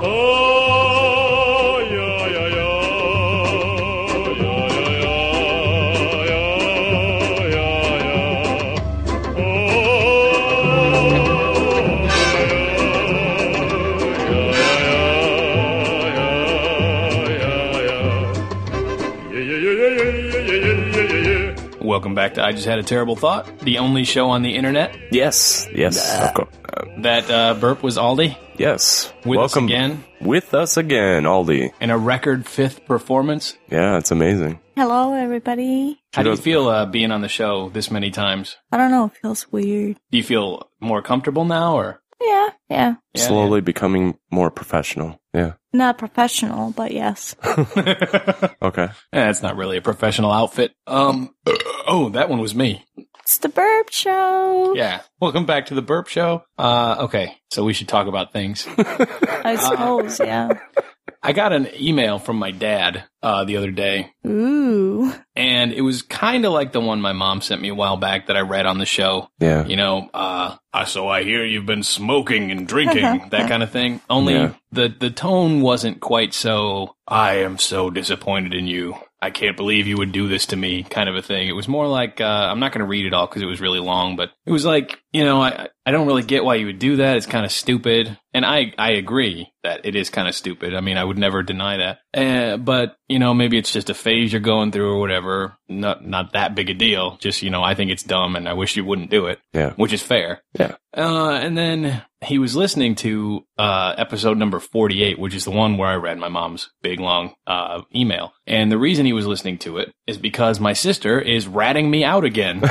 Oh, yeah, yeah, yeah. Welcome back to I Just Had a Terrible Thought, the only show on the internet. Yes, of course. That burp was Aldi. Yes. Welcome again. With us again, Aldi. In a record 5th performance. Yeah, it's amazing. Hello, everybody. How do you feel being on the show this many times? I don't know. It feels weird. Do you feel more comfortable now, or? Yeah. Slowly becoming more professional. Yeah. Not professional, but yes. Okay. It's not really a professional outfit. Oh, that one was me. It's the Burp Show. Yeah. Welcome back to the Burp Show. Okay. So we should talk about things. I suppose, yeah. I got an email from my dad the other day. Ooh. And it was kind of like the one my mom sent me a while back that I read on the show. Yeah. You know, so I hear you've been smoking and drinking, that kind of thing. Only the tone wasn't quite so, I am so disappointed in you. I can't believe you would do this to me kind of a thing. It was more like, I'm not going to read it all because it was really long, but it was like, you know, I don't really get why you would do that. It's kind of stupid. And I agree that it is kind of stupid. I mean, I would never deny that. But, you know, maybe it's just a phase you're going through or whatever. Not that big a deal. Just, you know, I think it's dumb and I wish you wouldn't do it. Yeah. Which is fair. Yeah. And then he was listening to episode number 48, which is the one where I read my mom's big, long email. And the reason he was listening to it is because my sister is ratting me out again.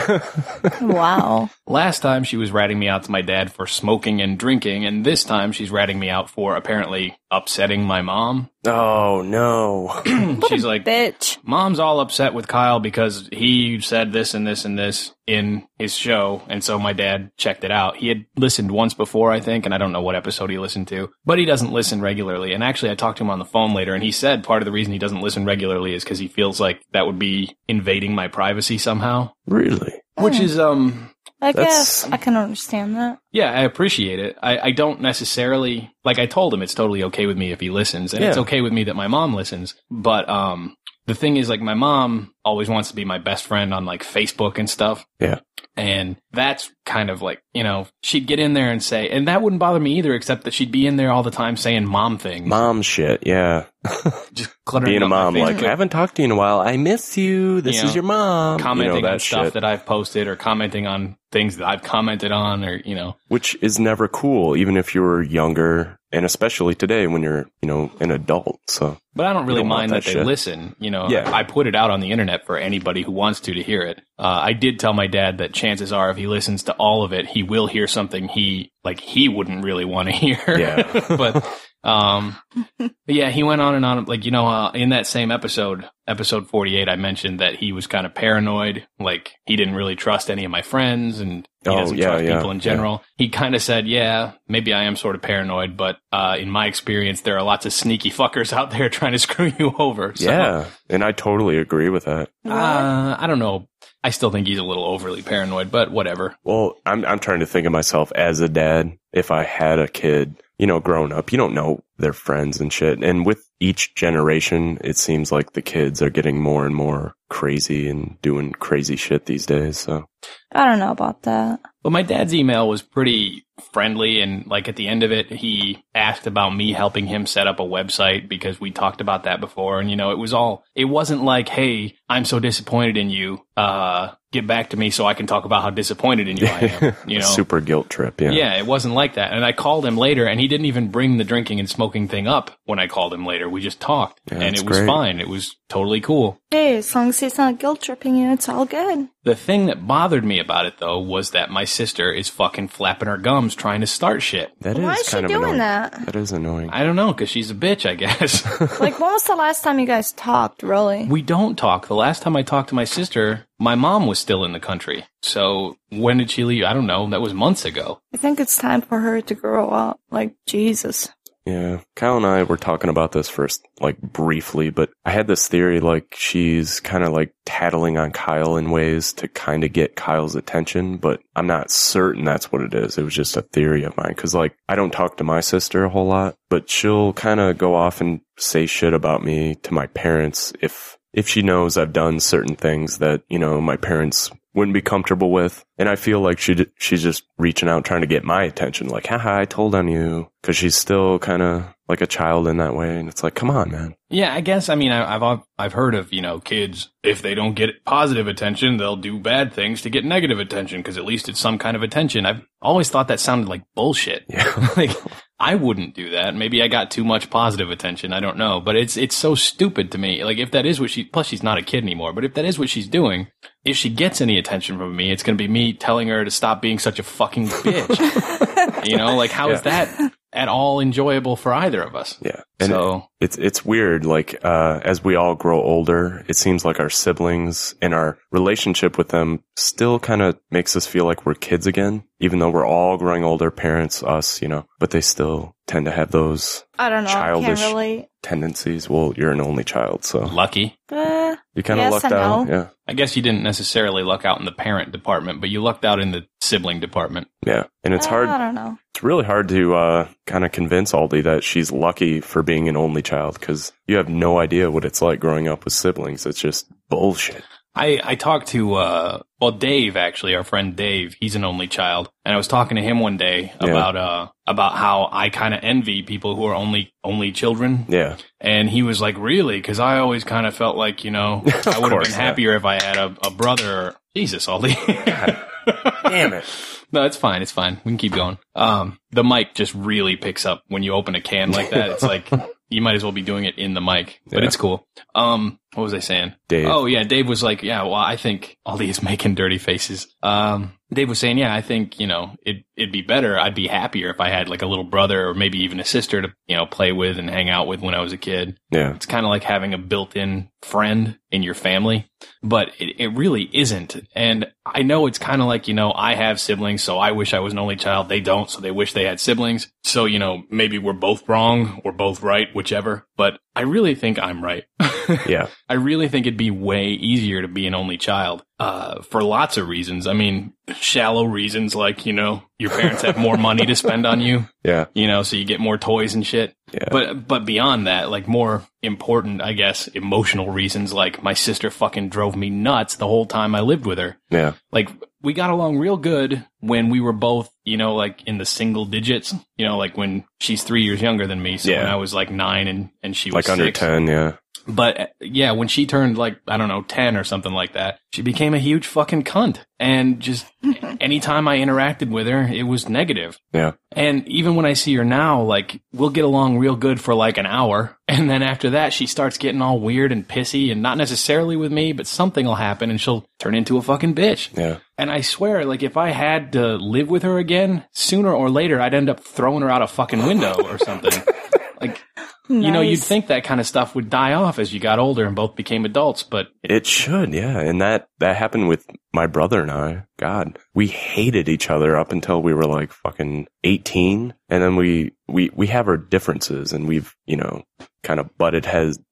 Wow. Last time she was ratting me out to my dad for smoking and drinking, and this time she's ratting me out for apparently upsetting my mom. Oh, no. She's like, bitch. Mom's all upset with Kyle because he said this and this and this in his show, and so my dad checked it out. He had listened once before, I think, and I don't know what episode he listened to, but he doesn't listen regularly. And actually, I talked to him on the phone later, and he said part of the reason he doesn't listen regularly is because he feels like that would be invading my privacy somehow. Really? Which is, I guess I can understand that. Yeah, I appreciate it. I don't necessarily, like I told him it's totally okay with me if he listens, and it's okay with me that my mom listens, but the thing is, like, my mom always wants to be my best friend on, like, Facebook and stuff. Yeah. And that's kind of like, you know, she'd get in there and say, and that wouldn't bother me either, except that she'd be in there all the time saying mom things. Mom shit, yeah. Just cluttering being a mom, my like, I haven't talked to you in a while. I miss you. This is your mom. Commenting that on stuff shit that I've posted or commenting on things that I've commented on or, you know. Which is never cool, even if you were younger, and especially today when you're, you know, an adult, so. But I don't really mind that they shit. listen, you know. Yeah. I put it out on the internet for anybody who wants to hear it. I did tell my dad that chances are if he listens to all of it, he will hear something he wouldn't really want to hear. Yeah. But yeah, he went on and on. Like, you know, in that same episode 48, I mentioned that he was kind of paranoid. Like, he didn't really trust any of my friends and he doesn't trust people in general. He kind of said, yeah, maybe I am sort of paranoid, but in my experience, there are lots of sneaky fuckers out there trying to screw you over. So, yeah, and I totally agree with that. I don't know. I still think he's a little overly paranoid, but whatever. Well, I'm trying to think of myself as a dad. If I had a kid, you know, growing up, you don't know their friends and shit. And with each generation, it seems like the kids are getting more and more crazy and doing crazy shit these days. So I don't know about that. But my dad's email was pretty friendly, and like at the end of it, he asked about me helping him set up a website because we talked about that before. And, you know, it wasn't like, hey, I'm so disappointed in you. Get back to me so I can talk about how disappointed in you I am. You know, super guilt trip. Yeah. Yeah, it wasn't like that. And I called him later, and he didn't even bring the drinking and smoking thing up when I called him later. We just talked, and it was fine. It was totally cool. Hey, as long as he's not guilt tripping you, it's all good. The thing that bothered me about it, though, was that my sister is fucking flapping her gums trying to start shit. That is Why is kind she of doing annoying. that? That is annoying. I don't know, because she's a bitch, I guess. Like, when was the last time you guys talked, really? We don't talk. The last time I talked to my sister, my mom was still in the country. So when did she leave? I don't know. That was months ago. I think it's time for her to grow up. Like, Jesus. Yeah. Kyle and I were talking about this first, like, briefly, but I had this theory, like, she's kind of like tattling on Kyle in ways to kind of get Kyle's attention, but I'm not certain that's what it is. It was just a theory of mine. Cause like, I don't talk to my sister a whole lot, but she'll kind of go off and say shit about me to my parents if she knows I've done certain things that, you know, my parents wouldn't be comfortable with. And I feel like she's just reaching out, trying to get my attention. Like, haha, I told on you. Cause she's still kind of like a child in that way. And it's like, come on, man. Yeah, I guess, I mean, I've heard of, you know, kids, if they don't get positive attention, they'll do bad things to get negative attention. Cause at least it's some kind of attention. I've always thought that sounded like bullshit. Yeah. Like, I wouldn't do that. Maybe I got too much positive attention. I don't know. But it's so stupid to me. Like, if that is what plus she's not a kid anymore, but if that is what she's doing, if she gets any attention from me, it's going to be me telling her to stop being such a fucking bitch. You know, like, how is that at all enjoyable for either of us? Yeah. And so it's weird. Like, as we all grow older, it seems like our siblings and our relationship with them still kind of makes us feel like we're kids again, even though we're all growing older, parents, us, you know, but they still tend to have those I don't know. childish I can't relate. tendencies. Well, you're an only child, so lucky. you kind of yes lucked and out. no. Yeah. I guess you didn't necessarily luck out in the parent department, but you lucked out in the sibling department. Yeah. And it's hard. I don't know. It's really hard to kind of convince Aldi that she's lucky for being an only child because you have no idea what it's like growing up with siblings. It's just bullshit. I talked to, Dave, actually, our friend Dave. He's an only child. And I was talking to him one day about how I kind of envy people who are only children. Yeah. And he was like, really? Because I always kind of felt like, you know, I would have been happier if I had a brother. Jesus, Aldi. Damn it. No, it's fine. It's fine. We can keep going. The mic just really picks up when you open a can like that. It's like, you might as well be doing it in the mic, but it's cool. What was I saying? Dave. Oh yeah. Dave was like, yeah, well, I think Aldi is making dirty faces. Dave was saying, yeah, I think, you know, it'd be better. I'd be happier if I had like a little brother or maybe even a sister to, you know, play with and hang out with when I was a kid. Yeah. It's kind of like having a built-in friend in your family, but it really isn't. And I know it's kind of like, you know, I have siblings, so I wish I was an only child. They don't, so they wish they had siblings. So, you know, maybe we're both wrong or both right, whichever. But I really think I'm right. Yeah. I really think it'd be way easier to be an only child, for lots of reasons. I mean, shallow reasons like, you know, your parents have more money to spend on you. Yeah. You know, so you get more toys and shit. Yeah. But beyond that, like more important, I guess, emotional reasons, like my sister fucking drove me nuts the whole time I lived with her. Yeah. Like, we got along real good when we were both, you know, like in the single digits, you know, like when she's 3 years younger than me. So when I was like 9 and she was like under 6. 10. Yeah. But yeah, when she turned like, I don't know, 10 or something like that, she became a huge fucking cunt. And just anytime I interacted with her, it was negative. Yeah. And even when I see her now, like, we'll get along real good for like an hour. And then after that, she starts getting all weird and pissy, and not necessarily with me, but something will happen and she'll turn into a fucking bitch. Yeah. And I swear, like, if I had to live with her again, sooner or later, I'd end up throwing her out a fucking window or something. Like, Nice. you know, you'd think that kind of stuff would die off as you got older and both became adults, but It should, yeah. And that happened with my brother and I. God, we hated each other up until we were like fucking 18. And then we have our differences and we've, you know, kind of butted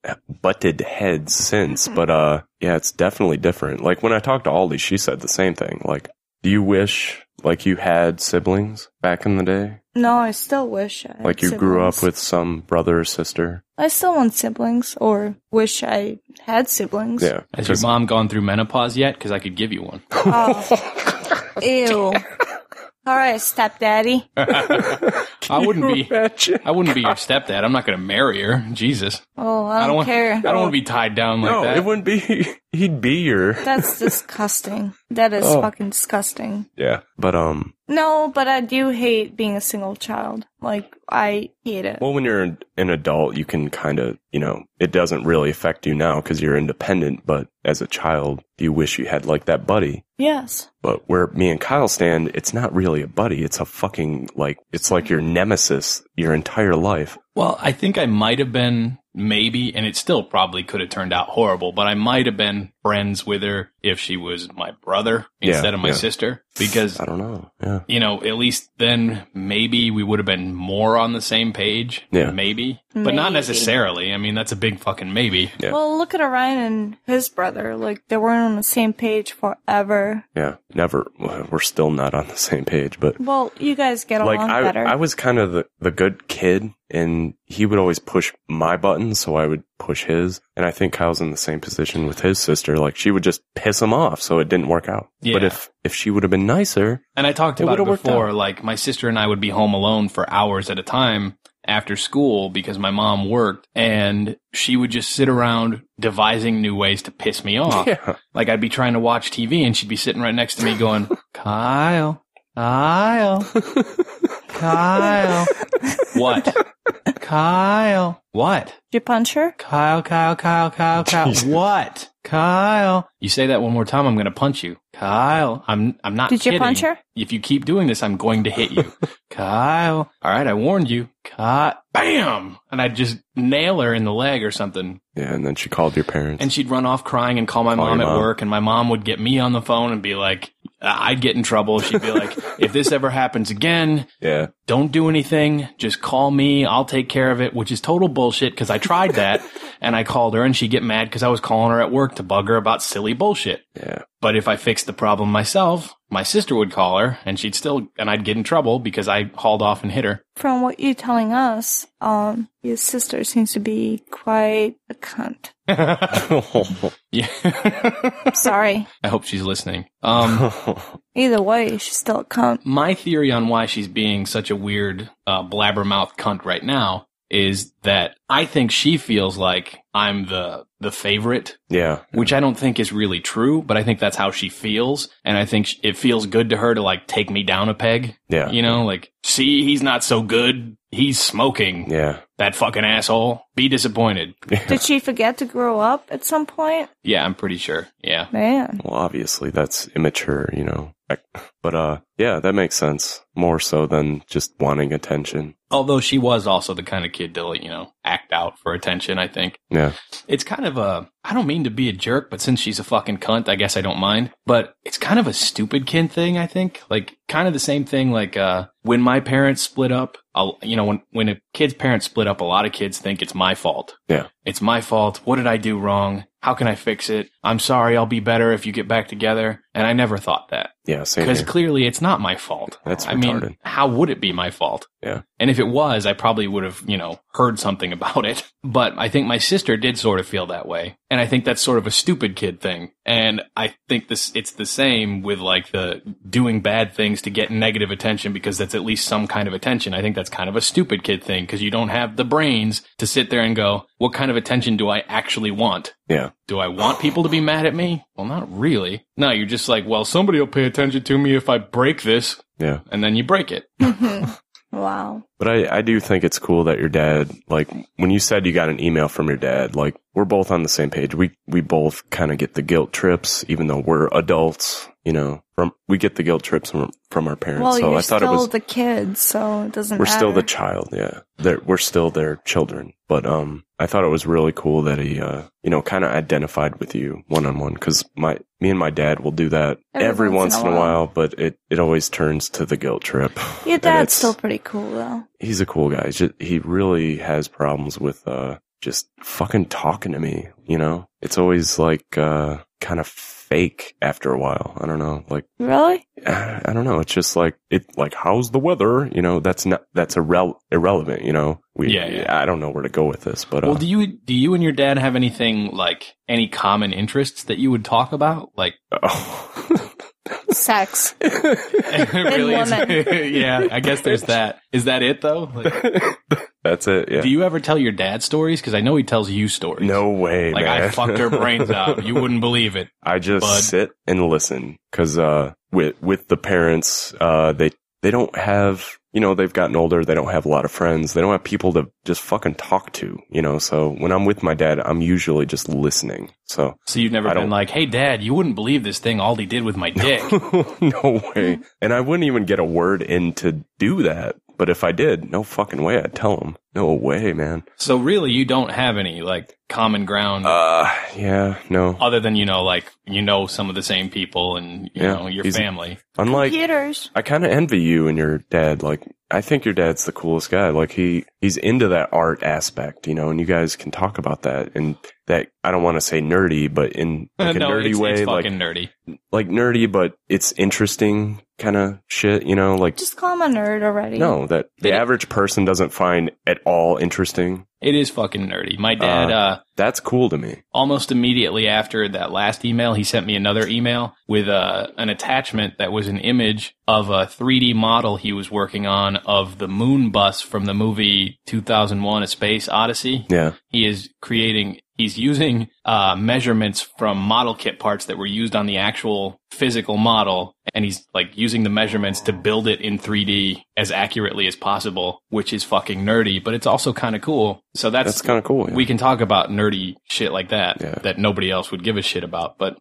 heads since. But, yeah, it's definitely different. Like when I talked to Aldi, she said the same thing. Like, do you wish like you had siblings back in the day? No, I still wish I had Like you siblings. grew up with some brother or sister? I still want siblings, or wish I had siblings. Yeah. has your mom gone through menopause yet? Because I could give you one. Oh. Ew. All right, stepdaddy. I wouldn't be your stepdad. I'm not going to marry her. Jesus. Oh, I don't care. I don't want to be tied down like No, that. it wouldn't be. He'd be your. That's disgusting. That is fucking disgusting. Yeah. But, No, but I do hate being a single child. Like, I hate it. well, when you're an adult, you can kind of, you know, it doesn't really affect you now because you're independent. But as a child, you wish you had like that buddy. Yes. But where me and Kyle stand, it's not really a buddy. It's a fucking, like, it's like your nemesis your entire life. Well, I think I might have been maybe, and it still probably could have turned out horrible, but I might have been friends with her if she was my brother instead of my sister, because I don't know. Yeah. You know, at least then maybe we would have been more on the same page. Yeah. Maybe. But not necessarily. I mean, that's a big fucking maybe. Yeah. Well, look at Orion and his brother. Like, they weren't on the same page forever. Yeah. Never. We're still not on the same page, but. Well, you guys get along better. I was kind of the good kid, and he would always push my buttons, so I would push his. And I think Kyle's in the same position with his sister. Like, she would just piss him off, so it didn't work out. Yeah. But if she would have been nicer. And I talked about it before, like, my sister and I would be home alone for hours at a time after school because my mom worked, and she would just sit around devising new ways to piss me off. Yeah. Like, I'd be trying to watch TV, and she'd be sitting right next to me going, Kyle. What? Kyle. What? Did you punch her? Kyle. What? Kyle. You say that one more time, I'm going to punch you. Kyle. I'm not Did kidding. you punch her? If you keep doing this, I'm going to hit you. Kyle. All right, I warned you. Bam! And I'd just nail her in the leg or something. Yeah, and then she called your parents. And she'd run off crying and call my mom at work, and my mom would get me on the phone and be like, I'd get in trouble. She'd be like, if this ever happens again, don't do anything. Just call me. I'll take care of it, which is total bullshit because I tried that and I called her and she'd get mad because I was calling her at work to bug her about silly bullshit. Yeah. But if I fixed the problem myself, my sister would call her and I'd get in trouble because I hauled off and hit her. From what you're telling us, your sister seems to be quite a cunt. Yeah. Sorry. I hope she's listening. Either way, she's still a cunt. My theory on why she's being such a weird, blabbermouth cunt right now is that I think she feels like I'm the favorite. Yeah. Which I don't think is really true, but I think that's how she feels. And I think it feels good to her to, like, take me down a peg. Yeah. You know, like, see, he's not so good. He's smoking. Yeah. That fucking asshole. Be disappointed. Did she forget to grow up at some point? Yeah, I'm pretty sure. Yeah. Man. Well, obviously that's immature, you know. But, yeah, that makes sense. More so than just wanting attention. Although she was also the kind of kid to, you know, act out for attention, I think. Yeah. It's kind of I don't mean to be a jerk, but since she's a fucking cunt, I guess I don't mind. But it's kind of a stupid kid thing, I think. Like, kind of the same thing, like, when my parents split up, you know, when a kid's parents split up, a lot of kids think it's my fault. Yeah. It's my fault. What did I do wrong? How can I fix it? I'm sorry. I'll be better if you get back together. And I never thought that. Yeah, same Because here. clearly it's not my fault. That's I retarded. mean, how would it be my fault? Yeah. And if it was, I probably would have, you know, heard something about it. But I think my sister did sort of feel that way. And I think that's sort of a stupid kid thing. And I think it's the same with, like, the doing bad things to get negative attention because that's at least some kind of attention. I think that's kind of a stupid kid thing because you don't have the brains to sit there and go, what kind of attention do I actually want? Yeah. Do I want people to be mad at me? Well, not really. No, you're just like, well, somebody will pay attention to me if I break this. Yeah. And then you break it. Wow. But I do think it's cool that your dad, like, when you said you got an email from your dad, like, we're both on the same page. We both kind of get the guilt trips, even though we're adults, you know, we get the guilt trips from our parents. Well, so you're I thought still it was the kids, so it doesn't we're matter. still the child. Yeah. We're still their children. But, I thought it was really cool that he, you know, kind of identified with you one-on-one. Cause me and my dad will do that every once in a while, but it always turns to the guilt trip. Your dad's still pretty cool, though. He's a cool guy. He really has problems with, just fucking talking to me, you know? It's always like, kind of fake after a while. I don't know. Like, really? I don't know. It's just like, how's the weather? You know, that's irrelevant, you know? I don't know where to go with this, but, well, do you and your dad have anything, like, any common interests that you would talk about? Like, sex. Really and women. Yeah, I guess there's that. Is that it, though? Like, that's it, yeah. Do you ever tell your dad stories? Because I know he tells you stories. No way, like, man. I fucked her brains out. You wouldn't believe it. I just sit and listen. Because, with the parents, they don't have, you know, they've gotten older. They don't have a lot of friends. They don't have people to just fucking talk to, you know? So when I'm with my dad, I'm usually just listening. So you've never been like, hey, Dad, you wouldn't believe this thing Aldi did with my dick. No way. And I wouldn't even get a word in to do that. But if I did, no fucking way I'd tell him. No way, man. So really, you don't have any, like, common ground? Yeah, no. Other than, some of the same people and, your family. Unlike, computers. I kind of envy you and your dad. Like, I think your dad's the coolest guy. Like, he's into that art aspect, and you guys can talk about that. And that, I don't want to say nerdy, but in like a nerdy way. It's like fucking nerdy. Like nerdy, but it's interesting kind of shit, like. Just call him a nerd already. No, that the average person doesn't find at all interesting. It is fucking nerdy. My dad, that's cool to me. Almost immediately after that last email, he sent me another email with an attachment that was an image of a 3D model he was working on of the moon bus from the movie 2001: A Space Odyssey. Yeah. He's using measurements from model kit parts that were used on the actual physical model, and he's like using the measurements to build it in 3D as accurately as possible, which is fucking nerdy, but it's also kind of cool. So that's kind of cool. Yeah. We can talk about nerdy shit like that that nobody else would give a shit about. But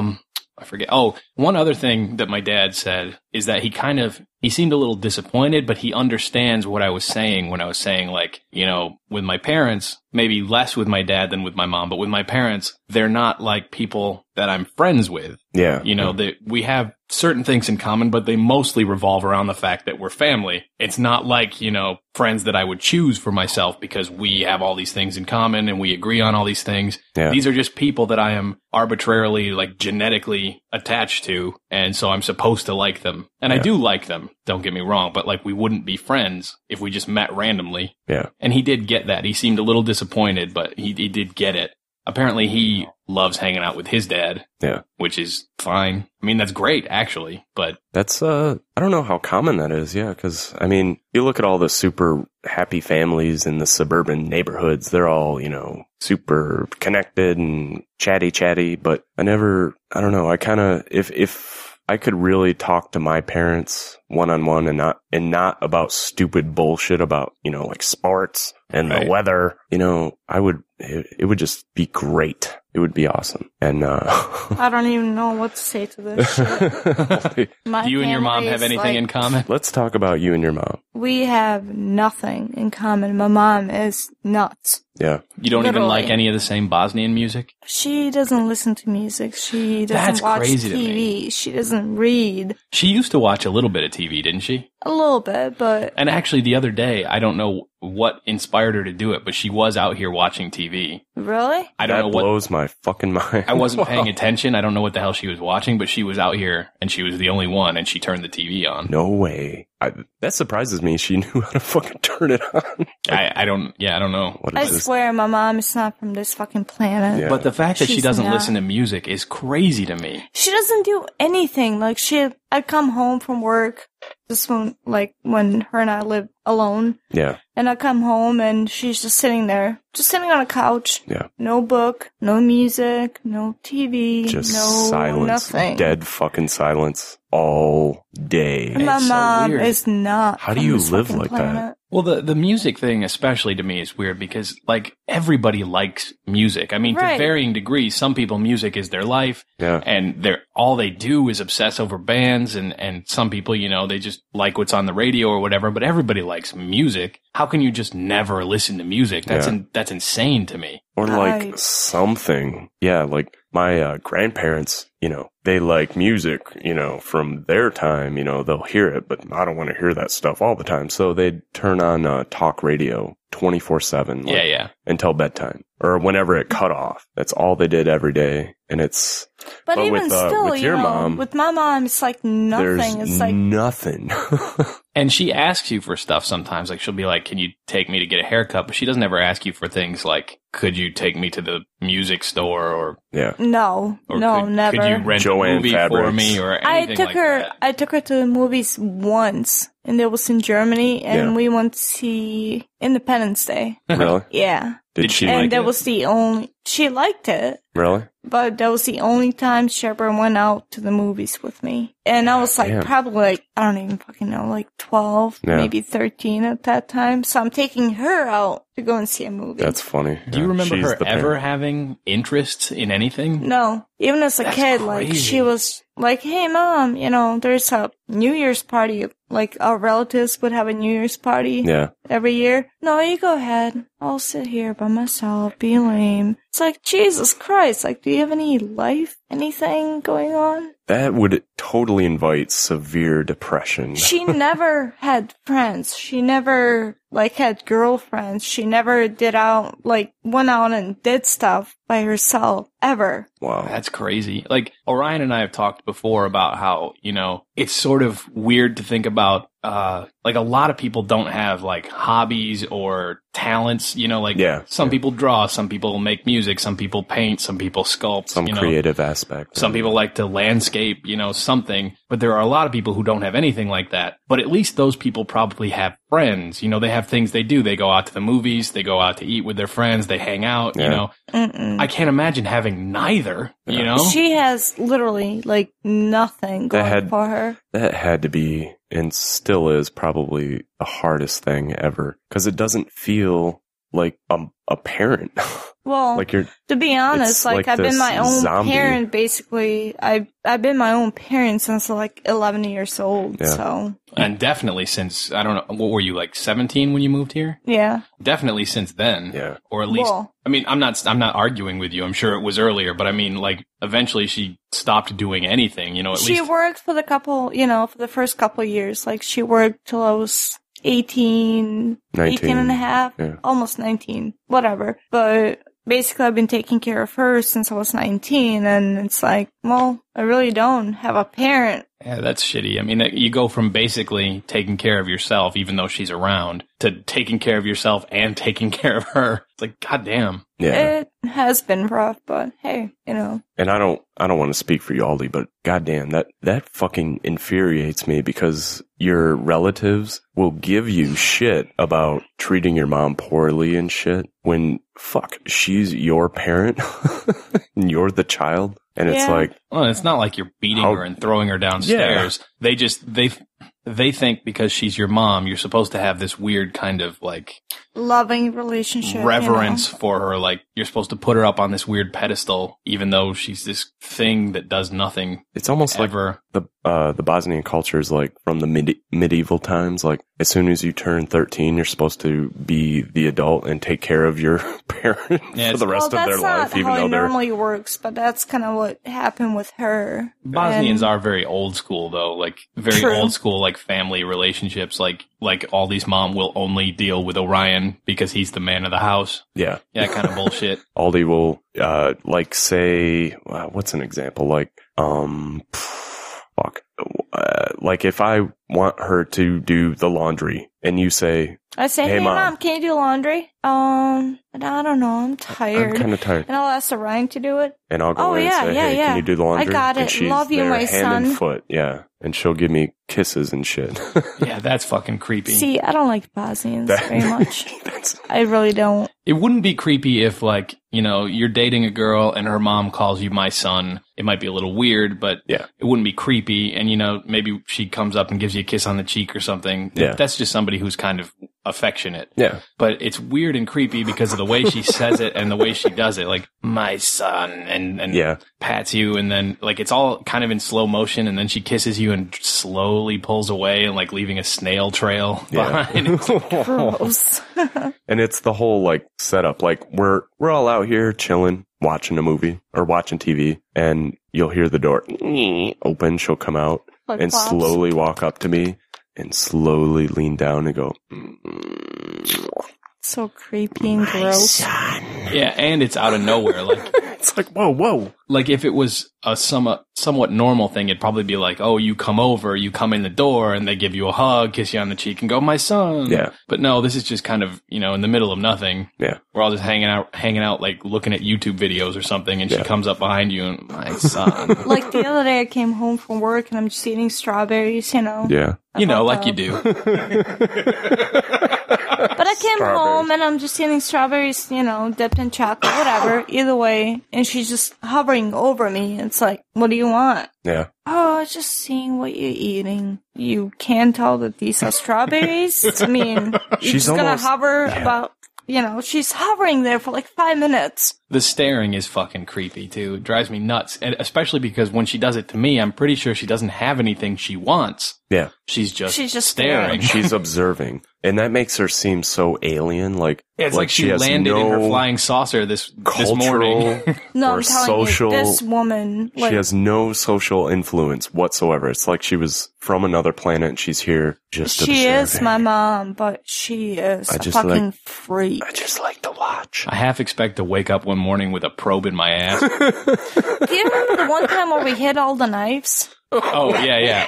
I forget. Oh, one other thing that my dad said is that he seemed a little disappointed, but he understands what I was saying when I was saying, like, with my parents, maybe less with my dad than with my mom, but with my parents, they're not like people that I'm friends with. Yeah. That we have certain things in common, but they mostly revolve around the fact that we're family. It's not like, friends that I would choose for myself because we have all these things in common and we agree on all these things. Yeah. These are just people that I am arbitrarily, like, genetically attached to, and so I'm supposed to like them. And I do like them, don't get me wrong, but, like, we wouldn't be friends if we just met randomly. Yeah. And he did get that. He seemed a little disappointed, but he did get it. Apparently he loves hanging out with his dad. Yeah. Which is fine. I mean, that's great, actually, but... That's, I don't know how common that is, yeah, because, I mean, you look at all the super happy families in the suburban neighborhoods, they're all, super connected and chatty, but I don't know, I kind of, if I could really talk to my parents one-on-one and not about stupid bullshit about, like sports and the weather, it would just be great. It would be awesome. And, I don't even know what to say to this shit. Do you and your mom have anything in common? Let's talk about you and your mom. We have nothing in common. My mom is nuts. Yeah. You don't even like any of the same Bosnian music? She doesn't listen to music. She doesn't watch TV. She doesn't read. She used to watch a little bit of TV, didn't she? A little bit, but... And actually, the other day, I don't know what inspired her to do it, but she was out here watching TV. Really? I don't know what... That blows my fucking mind. I wasn't paying attention. I don't know what the hell she was watching, but she was out here, and she was the only one, and she turned the TV on. No way. That surprises me. She knew how to fucking turn it on. I don't know. I swear my mom is not from this fucking planet. Yeah. But the fact that she doesn't not. listen to music is crazy to me. She doesn't do anything. Like, I'd come home from work, just when her and I live alone. Yeah. And I come home and she's just sitting there, just sitting on a couch. Yeah. No book, no music, no TV, just no silence. Nothing. Dead fucking silence all day. My It's so mom weird. is not. How do from you this live fucking like planet. that? Well, the music thing, especially to me, is weird because, like, everybody likes music. I mean, Right. to varying degrees, some people, music is their life. Yeah. And all they do is obsess over bands. And some people, they just like what's on the radio or whatever. But everybody likes music. How can you just never listen to music? That's insane to me. Or like Right. something. Yeah, like my grandparents, they like music, from their time, they'll hear it, but I don't want to hear that stuff all the time. So they'd turn on talk radio 24/7. Yeah. Until bedtime or whenever it cut off. That's all they did every day. And it's, But even with, still, with your mom, with my mom, it's like nothing. there's It's like nothing. And she asks you for stuff sometimes. Like, she'll be like, can you take me to get a haircut? But she doesn't ever ask you for things like, could you take me to the music store or Yeah. no, or never. could you rent Joanne a movie for Fabrics. me or I anything took like her. that? I took her to the movies once, and it was in Germany, and Yeah. we went to see Independence Day. Really? Yeah, Did she and like that it? was the only. She liked it, Really? but that was the only time she ever went out to the movies with me. And I was like, Damn. probably like, I don't even fucking know, like 12, Yeah. maybe 13 at that time. So I'm taking her out to go and see a movie. That's funny. Do you Yeah, remember she's her the ever parent. having interests in anything? No, even as a That's kid, like crazy. she was like, hey mom, you know, there's a New Year's party. Like, our relatives would have a New Year's party every year. No, you go ahead. I'll sit here by myself, be lame. It's like, Jesus Christ, like, do you have any life, anything going on? That would totally invite severe depression. She never had friends. She never, like, had girlfriends. She never went out and did stuff by herself, ever. Wow. That's crazy. Like, Orion and I have talked before about how, you know, it's sort of weird to think about, like, a lot of people don't have, like, hobbies or talents, you know, like, some people draw, some people make music, some people paint, some people sculpt. Some creative aspect. Some people like to landscape, you know, something. But there are a lot of people who don't have anything like that. But at least those people probably have friends. You know, they have things they do. They go out to the movies. They go out to eat with their friends. They hang out, you know. I can't imagine having neither, you know. She has literally, like, nothing going for her. That had to be, and still is, probably the hardest thing ever. Because it doesn't feel like a parent. Well, like you're, to be honest, like I've been my own parent, basically. I've been my own parent since like 11 years old, so. And definitely since, I don't know, what were you, like 17 when you moved here? Yeah. Definitely since then. Yeah. Or at least, I mean, I'm not arguing with you. I'm sure it was earlier, but I mean, like, eventually she stopped doing anything, you know, She worked for the first couple years. Like, she worked till I was 18 and a half, almost 19, whatever. But basically I've been taking care of her since I was 19, and it's like, well, I really don't have a parent. Yeah, that's shitty. I mean, you go from basically taking care of yourself, even though she's around, to taking care of yourself and taking care of her. It's like, goddamn. Yeah. It has been rough, but hey, you know. And I don't want to speak for you, Aldi, but goddamn, that fucking infuriates me, because your relatives will give you shit about treating your mom poorly and shit when, fuck, she's your parent and you're the child. And it's like, well, it's not like you're beating her and throwing her downstairs. Yeah. They think because she's your mom, you're supposed to have this weird kind of like loving relationship, reverence for her. Like, you're supposed to put her up on this weird pedestal, even though she's this thing that does nothing. It's almost ever. Like the Bosnian culture is like from the medieval times. Like, as soon as you turn 13, you're supposed to be the adult and take care of your parents for the rest of their life. Even though it normally works, but that's kind of what happened with her. Bosnians are very old school, though. Like, very old school, like family relationships. Like Aldi's mom will only deal with Orion because he's the man of the house. Yeah. Yeah, kind of bullshit. Aldi will, like, say, what's an example? Like, like if I want her to do the laundry and you say, I say, hey mom, can you do laundry? I don't know, I'm tired. I'm kind of tired. And I'll ask Orion to do it. And I'll go in and say, hey, can you do the laundry? I got it. And she's Love you, there, my hand son. and foot, yeah. And she'll give me kisses and shit. Yeah, that's fucking creepy. See, I don't like Bosnians very much. I really don't. It wouldn't be creepy if, like, you know, you're dating a girl and her mom calls you my son. It might be a little weird, but it wouldn't be creepy. And, you know, maybe she comes up and gives you a kiss on the cheek or something. Yeah. That's just somebody who's kind of affectionate. Yeah. But it's weird and creepy because of the way she says it and the way she does it. Like, my son, and pats you, and then, like, it's all kind of in slow motion, and then she kisses you and slowly pulls away and, like, leaving a snail trail behind. Gross. And it's the whole, like, setup. Like, we're all out here chilling, watching a movie or watching TV, and you'll hear the door open. She'll come out and slowly walk up to me and slowly lean down and go, so creepy and gross. Son. Yeah, and it's out of nowhere. Like, it's like, whoa. Like, if it was a somewhat normal thing, it'd probably be like, oh, you come over, you come in the door, and they give you a hug, kiss you on the cheek, and go, my son. Yeah. But no, this is just kind of, you know, in the middle of nothing. Yeah. We're all just hanging out, like, looking at YouTube videos or something, and she comes up behind you, and my son. Like, the other day I came home from work, and I'm just eating strawberries, you know. Yeah. You know, like you do. But I came home and I'm just eating strawberries, you know, dipped in chocolate, whatever, either way. And she's just hovering over me. It's like, what do you want? Yeah. Oh, just seeing what you're eating. You can tell that these are strawberries. I mean, you're just gonna hover about she's hovering there for like 5 minutes. The staring is fucking creepy, too. It drives me nuts. And especially because when she does it to me, I'm pretty sure she doesn't have anything she wants. Yeah. She's just staring. She's observing. And that makes her seem so alien. It's like she landed in her flying saucer this morning. No, I'm telling you, this woman... she has no social influence whatsoever. It's like she was from another planet and she's here just observing. She is my mom, but she is a fucking freak. I just like to watch. I half expect to wake up one morning with a probe in my ass. Do you remember the one time where we hid all the knives? Oh, yeah.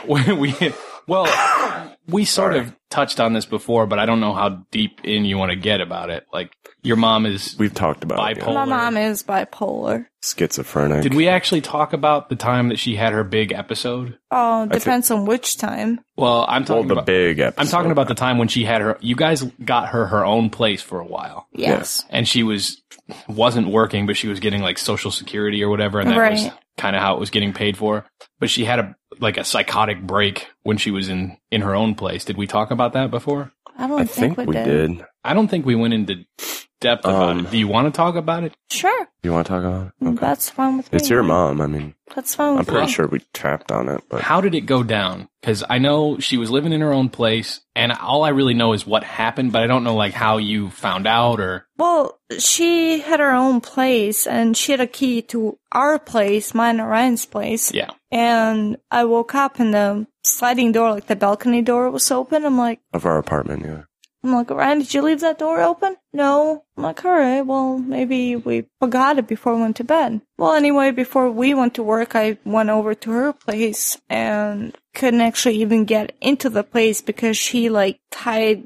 We sort of touched on this before, but I don't know how deep in you want to get about it. Like, your mom is We've talked about bipolar. It, My mom is bipolar. Schizophrenic. Did we actually talk about the time that she had her big episode? Oh, depends on which time. Well, I'm talking about big episode. I'm talking about the time when she had you guys got her own place for a while. Yes. And she wasn't working, but she was getting like Social Security or whatever, and that was kind of how it was getting paid for. But she had a psychotic break when she was in her own place. Did we talk about that before? I think we did. I don't think we went into depth about it. Do you want to talk about it? Sure. You want to talk about it? Okay. That's fine with me. It's your mom. I mean, that's fine with me. I'm pretty sure we tapped on it. But how did it go down? Because I know she was living in her own place, and all I really know is what happened, but I don't know how you found out or... Well, she had her own place, and she had a key to our place, mine and Ryan's place. Yeah. And I woke up and the sliding door, the balcony door was open. I'm like... Of our apartment, yeah. I'm like, Ryan, did you leave that door open? No. I'm like, all right, well, maybe we forgot it before we went to bed. Well, anyway, before we went to work, I went over to her place and couldn't actually even get into the place because she, tied,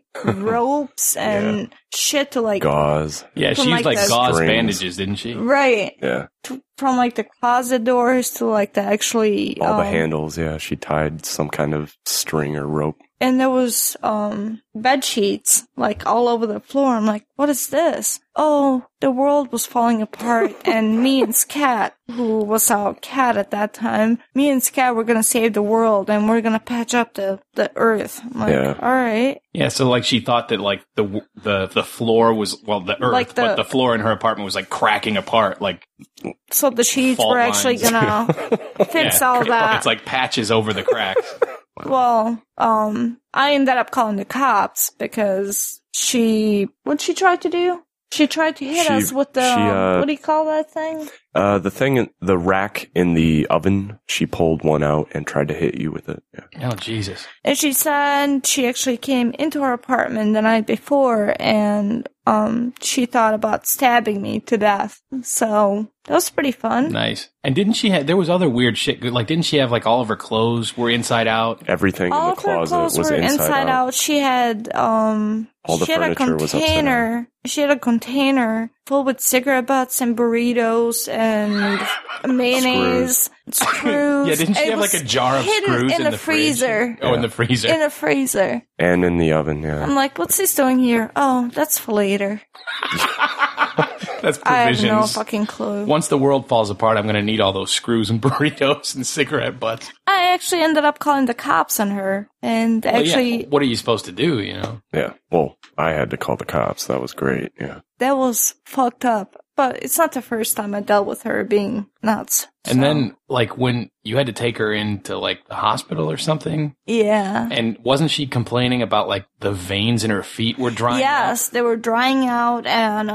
ropes and shit to, gauze. Yeah, she used, gauze strings. Bandages, didn't she? Right. Yeah. From, the closet doors to, the actually... All the handles, yeah. She tied some kind of string or rope. And there was, bed sheets, all over the floor. I'm like, what is this? Oh, the world was falling apart, and me and Scat, who was our cat at that time, me and Scat were gonna save the world, and we're gonna patch up the earth. I'm like, alright. Yeah, so, she thought that, the floor was, the earth, but the floor in her apartment was, cracking apart, So the sheets were actually gonna fix all that. It's patches over the cracks. Well, I ended up calling the cops because what'd she try to do? She tried to hit us with the, what do you call that thing? The rack in the oven, she pulled one out and tried to hit you with it. Yeah. Oh, Jesus. And she said she actually came into her apartment the night before and, she thought about stabbing me to death. So, that was pretty fun. Nice. And there was other weird shit, didn't she have, all of her clothes were inside out? Everything in the closet was inside out. She had, all the furniture was upside down. She had a container full with cigarette butts and burritos and mayonnaise, screws. Yeah, didn't she have a jar of screws in the freezer? Fridge? Oh, in the freezer. In the freezer. And in the oven, yeah. I'm like, what's this doing here? Oh, that's for later. That's provisions. I have no fucking clue. Once the world falls apart, I'm going to need all those screws and burritos and cigarette butts. I actually ended up calling the cops on her. And actually... what are you supposed to do, Yeah. Well, I had to call the cops. That was great, yeah. That was fucked up. But it's not the first time I dealt with her being nuts. And then, when you had to take her into, the hospital or something? Yeah. And wasn't she complaining about, the veins in her feet were drying out? Yes, they were drying out, and,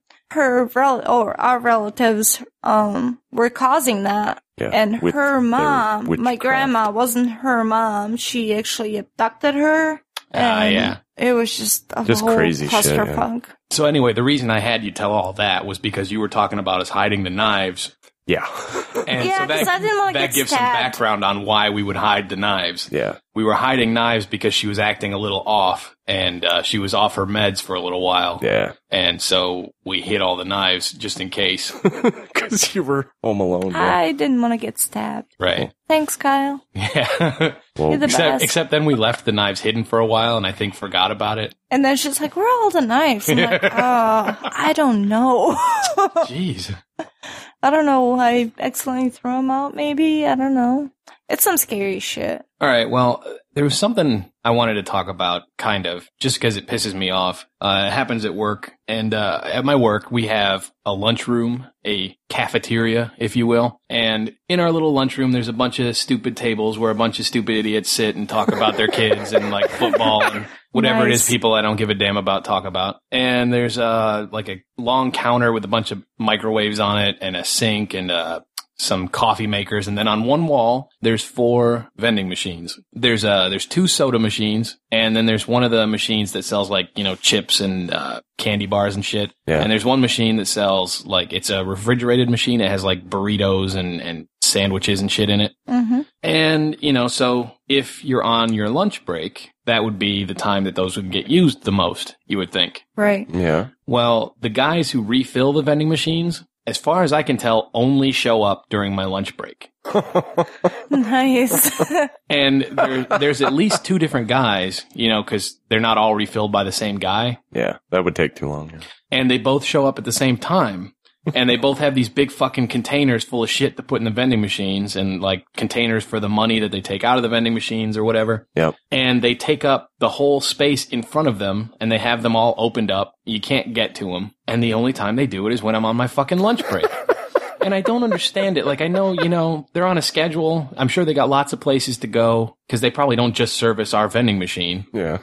our relatives, were causing that. Yeah, and her mom, my grandma, wasn't her mom. She actually abducted her. Yeah. It was just a whole crazy clusterfuck. shit. Yeah. So anyway, the reason I had you tell all that was because you were talking about us hiding the knives. Yeah. And yeah, because I didn't want to get that gives some background on why we would hide the knives. Yeah. We were hiding knives because she was acting a little off, and she was off her meds for a little while. Yeah. And so we hid all the knives just in case. Because you were home alone. Yeah. I didn't want to get stabbed. Right. Thanks, Kyle. Yeah. Well, You're the best. Except then we left the knives hidden for a while, and I think forgot about it. And then she's like, where are all the knives? I'm like, I don't know. Jeez. I don't know. I accidentally threw them out, maybe. I don't know. It's some scary shit. All right, well, there was something I wanted to talk about, kind of, just because it pisses me off. It happens at work, and at my work, we have a lunchroom, a cafeteria, if you will. And in our little lunchroom, there's a bunch of stupid tables where a bunch of stupid idiots sit and talk about their kids and, like, football and whatever it is people I don't give a damn about talk about. And there's, like, a long counter with a bunch of microwaves on it and a sink and some coffee makers, and then on one wall there's 4 vending machines. There's 2 soda machines, and then there's one of the machines that sells, like, you know, chips and candy bars and shit. Yeah. And there's one machine that sells, like, it's a refrigerated machine. It has, like, burritos and sandwiches and shit in it. Mm-hmm. And, you know, so if you're on your lunch break, that would be the time that those would get used the most, you would think. Right. Yeah. Well, the guys who refill the vending machines, as far as I can tell, only show up during my lunch break. Nice. And there's at least 2 different guys, you know, because they're not all refilled by the same guy. Yeah, that would take too long. Yeah. And they both show up at the same time. And they both have these big fucking containers full of shit to put in the vending machines and, like, containers for the money that they take out of the vending machines or whatever. Yep. And they take up the whole space in front of them, and they have them all opened up. You can't get to them. And the only time they do it is when I'm on my fucking lunch break. And I don't understand it. Like, I know, you know, they're on a schedule. I'm sure they got lots of places to go because they probably don't just service our vending machine. Yeah.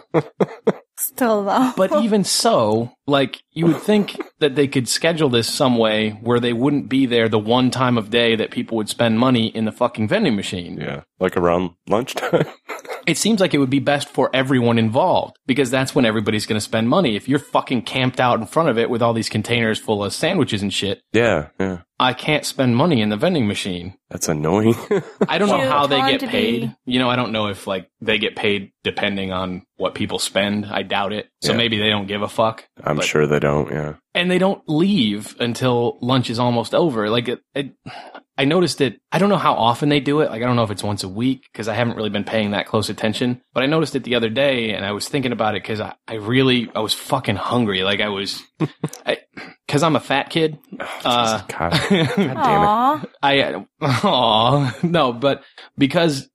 Still, though. But even so, like, you would think that they could schedule this some way where they wouldn't be there the one time of day that people would spend money in the fucking vending machine. Yeah, like around lunchtime. It seems like it would be best for everyone involved because that's when everybody's going to spend money. If you're fucking camped out in front of it with all these containers full of sandwiches and shit. Yeah. I can't spend money in the vending machine. That's annoying. I don't know how they get paid. You know, I don't know if, like, they get paid depending on what people spend. I doubt it. So maybe they don't give a fuck. I'm sure they don't, yeah. And they don't leave until lunch is almost over. Like, I noticed it. I don't know how often they do it. Like, I don't know if it's once a week because I haven't really been paying that close attention. But I noticed it the other day, and I was thinking about it because I was fucking hungry. Like, because I'm a fat kid. God damn it. No, but because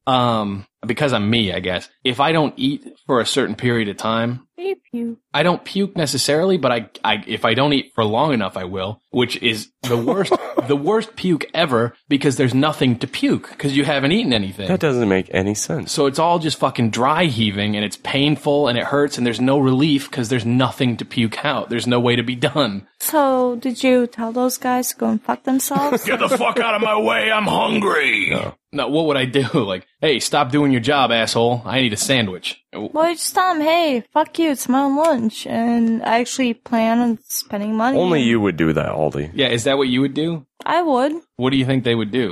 I'm me, I guess. If I don't eat for a certain period of time, you puke. I don't puke necessarily, but if I don't eat for long enough, I will, which is the worst, the worst puke ever because there's nothing to puke because you haven't eaten anything. That doesn't make any sense. So it's all just fucking dry heaving and it's painful and it hurts and there's no relief because there's nothing to puke out. There's no way to be done. So did you tell those guys to go and fuck themselves? Get the fuck out of my way. I'm hungry. No, what would I do? Like, hey, stop doing your job, asshole. I need a sandwich. Well, you just tell them, hey, fuck you, it's my lunch, and I actually plan on spending money. Only you would do that, Aldi. Yeah, is that what you would do? I would. What do you think they would do?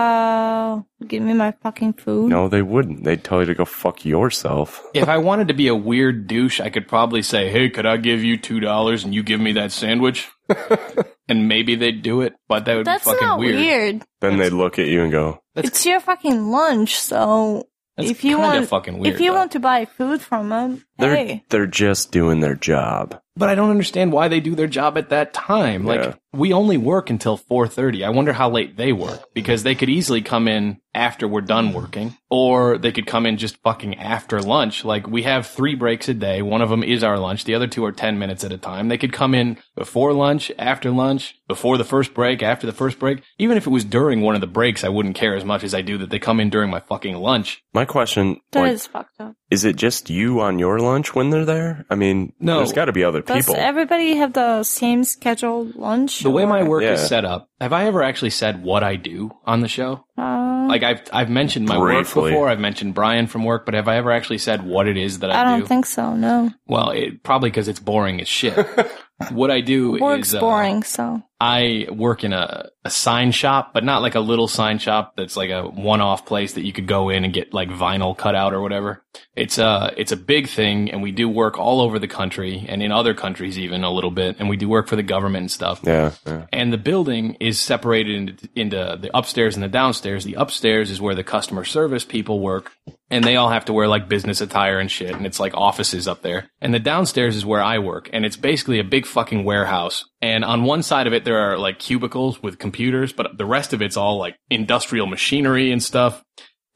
Give me my fucking food. No, they wouldn't. They'd tell you to go fuck yourself. If I wanted to be a weird douche, I could probably say, hey, could I give you $2 and you give me that sandwich? And maybe they'd do it, but that would be fucking weird. That's not weird. Then they'd look at you and go, it's your fucking lunch, so if you want to buy food from them, they're just doing their job. But I don't understand why they do their job at that time. Yeah. Like, we only work until 4:30. I wonder how late they work, because they could easily come in after we're done working, or they could come in just fucking after lunch. Like, we have 3 breaks a day. One of them is our lunch. The other 2 are 10 minutes at a time. They could come in before lunch, after lunch, before the first break, after the first break. Even if it was during one of the breaks, I wouldn't care as much as I do that they come in during my fucking lunch. My question, that is fucked up. Is it just you on your lunch when they're there? I mean, no, there's got to be other people. Does everybody have the same scheduled lunch? The way my work is set up, have I ever actually said what I do on the show? Like, I've mentioned my work before. I've mentioned Brian from work, but have I ever actually said what it is that I do? I don't think so, no. Well, probably because it's boring as shit. What I do Work's boring, so. I work in a sign shop, but not like a little sign shop that's like a one-off place that you could go in and get like vinyl cut out or whatever. It's a big thing, and we do work all over the country and in other countries even a little bit, and we do work for the government and stuff. Yeah. And the building is separated into the upstairs and the downstairs. The upstairs is where the customer service people work, and they all have to wear like business attire and shit, and it's like offices up there. And the downstairs is where I work, and it's basically a big fucking warehouse. And on one side of it, there are like cubicles with computers, but the rest of it's all like industrial machinery and stuff.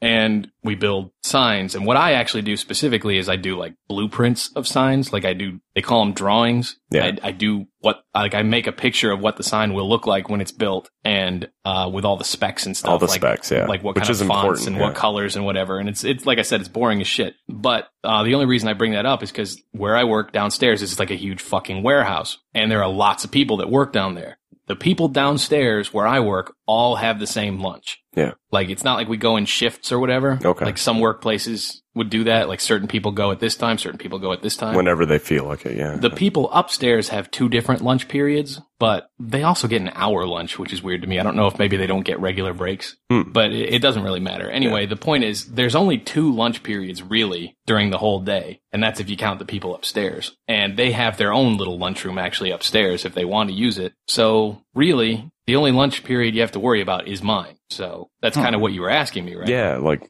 and we build signs. And what I actually do specifically is I do like blueprints of signs. Like they call them drawings. Yeah. I do I make a picture of what the sign will look like when it's built, and with all the specs and stuff. All the specs, yeah. Like what kind of fonts and what colors and whatever. And it's like I said, it's boring as shit. But the only reason I bring that up is because where I work downstairs is like a huge fucking warehouse, and there are lots of people that work down there. The people downstairs where I work all have the same lunch. Yeah. Like, it's not like we go in shifts or whatever. Okay. Like, some workplaces would do that. Like, certain people go at this time, certain people go at this time. Whenever they feel like it, yeah. The people upstairs have 2 different lunch periods, but they also get an hour lunch, which is weird to me. I don't know if maybe they don't get regular breaks, but it doesn't really matter. Anyway, the point is, there's only 2 lunch periods, really, during the whole day, and that's if you count the people upstairs. And they have their own little lunchroom, actually, upstairs, if they want to use it. So, really, the only lunch period you have to worry about is mine. So that's kind of what you were asking me, right? Yeah, like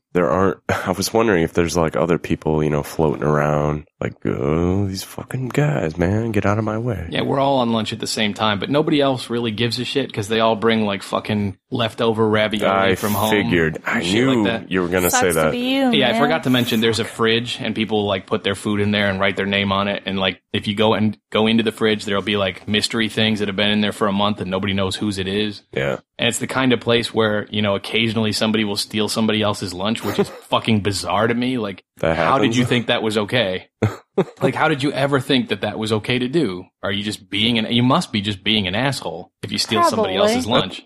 I was wondering if there's like other people, floating around, like, oh, these fucking guys, man, get out of my way. Yeah, we're all on lunch at the same time, but nobody else really gives a shit because they all bring like fucking leftover ravioli from home. I knew like you were going to say that. I forgot to mention there's a fridge and people like put their food in there and write their name on it. And like, if you go into the fridge, there'll be like mystery things that have been in there for a month and nobody knows whose it is. Yeah. And it's the kind of place where, occasionally somebody will steal somebody else's lunch, which is fucking bizarre to me. Like, how did you think that was okay? Like, how did you ever think that was okay to do? Are you just you must be just being an asshole if you steal somebody else's lunch.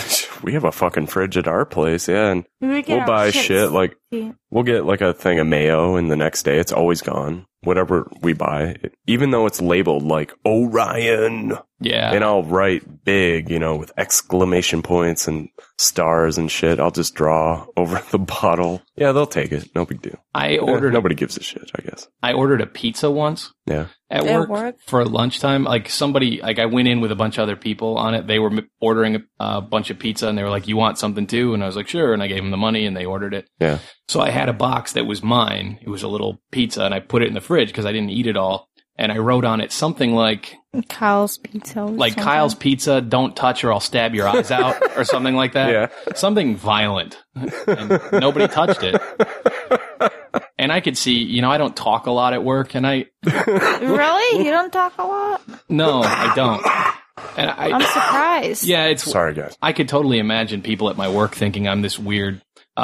We have a fucking fridge at our place, yeah, and we'll buy shit, like, we'll get like a thing of mayo and the next day it's always gone. Whatever we buy, even though it's labeled like Orion. Yeah. And I'll write big, with exclamation points and stars and shit. I'll just draw over the bottle. Yeah, they'll take it. No big deal. Nobody gives a shit, I guess. I ordered a pizza once. Yeah. At work for lunchtime. Like I went in with a bunch of other people on it. They were ordering a bunch of pizza and they were like, you want something too? And I was like, sure. And I gave them the money and they ordered it. Yeah. So I had a box that was mine. It was a little pizza and I put it in the fridge because I didn't eat it all. And I wrote on it something like Kyle's Pizza. Like Kyle's Pizza, don't touch or I'll stab your eyes out or something like that. Yeah. Something violent. And nobody touched it. And I could see, I don't talk a lot at work and Really? You don't talk a lot? No, I don't. And I'm surprised. Yeah, sorry, guys. I could totally imagine people at my work thinking I'm this weird,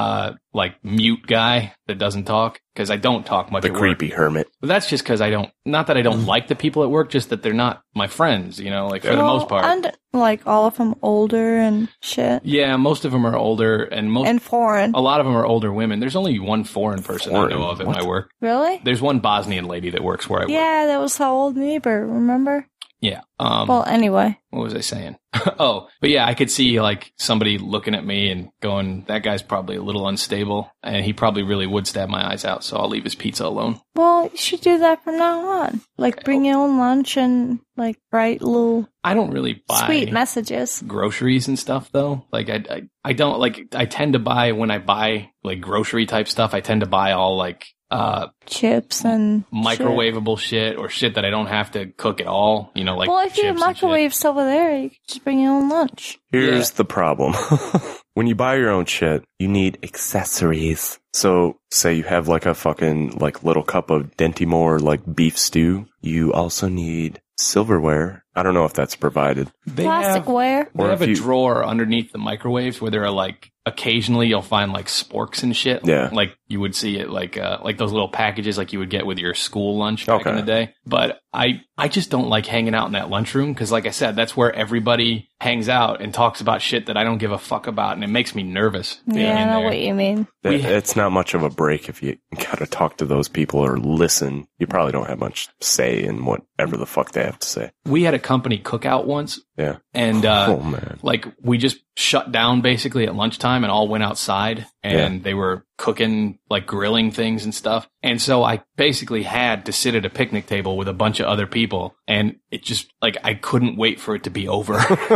mute guy that doesn't talk because I don't talk much. The at work. creepy hermit. But that's just because not that I don't like the people at work, just that they're not my friends. For the most part. And like all of them older and shit. Yeah, most of them are older and foreign. A lot of them are older women. There's only one foreign person I know of at my work. Really? There's one Bosnian lady that works where I work. Yeah, that was our old neighbor. Remember? Yeah. Well, anyway. What was I saying? Oh, but yeah, I could see like somebody looking at me and going, that guy's probably a little unstable and he probably really would stab my eyes out. So I'll leave his pizza alone. Well, you should do that from now on. Like bring your own lunch and like write little I don't really buy sweet messages. Groceries and stuff though. Like I don't like, I tend to buy when I buy like grocery type stuff, I tend to buy all like chips and microwavable shit or shit that I don't have to cook at all. Like well, if you have microwaves over there, you can just bring your own lunch. Here's the problem. When you buy your own shit, you need accessories. So, say you have like a fucking like little cup of Dentimore like beef stew. You also need silverware. I don't know if that's provided. Plasticware. They have a drawer underneath the microwaves where there are like occasionally you'll find like sporks and shit. Yeah. Like you would see it like those little packages like you would get with your school lunch back in the day. But I just don't like hanging out in that lunchroom because like I said, that's where everybody hangs out and talks about shit that I don't give a fuck about and it makes me nervous. Yeah, I know what you mean. It's not much of a break if you gotta talk to those people or listen. You probably don't have much say in whatever the fuck they have to say. We had a company cookout once. Yeah. And oh, man. Like we just shut down basically at lunchtime and all went outside and they were cooking, like grilling things and stuff. And so I basically had to sit at a picnic table with a bunch of other people and it just like I couldn't wait for it to be over.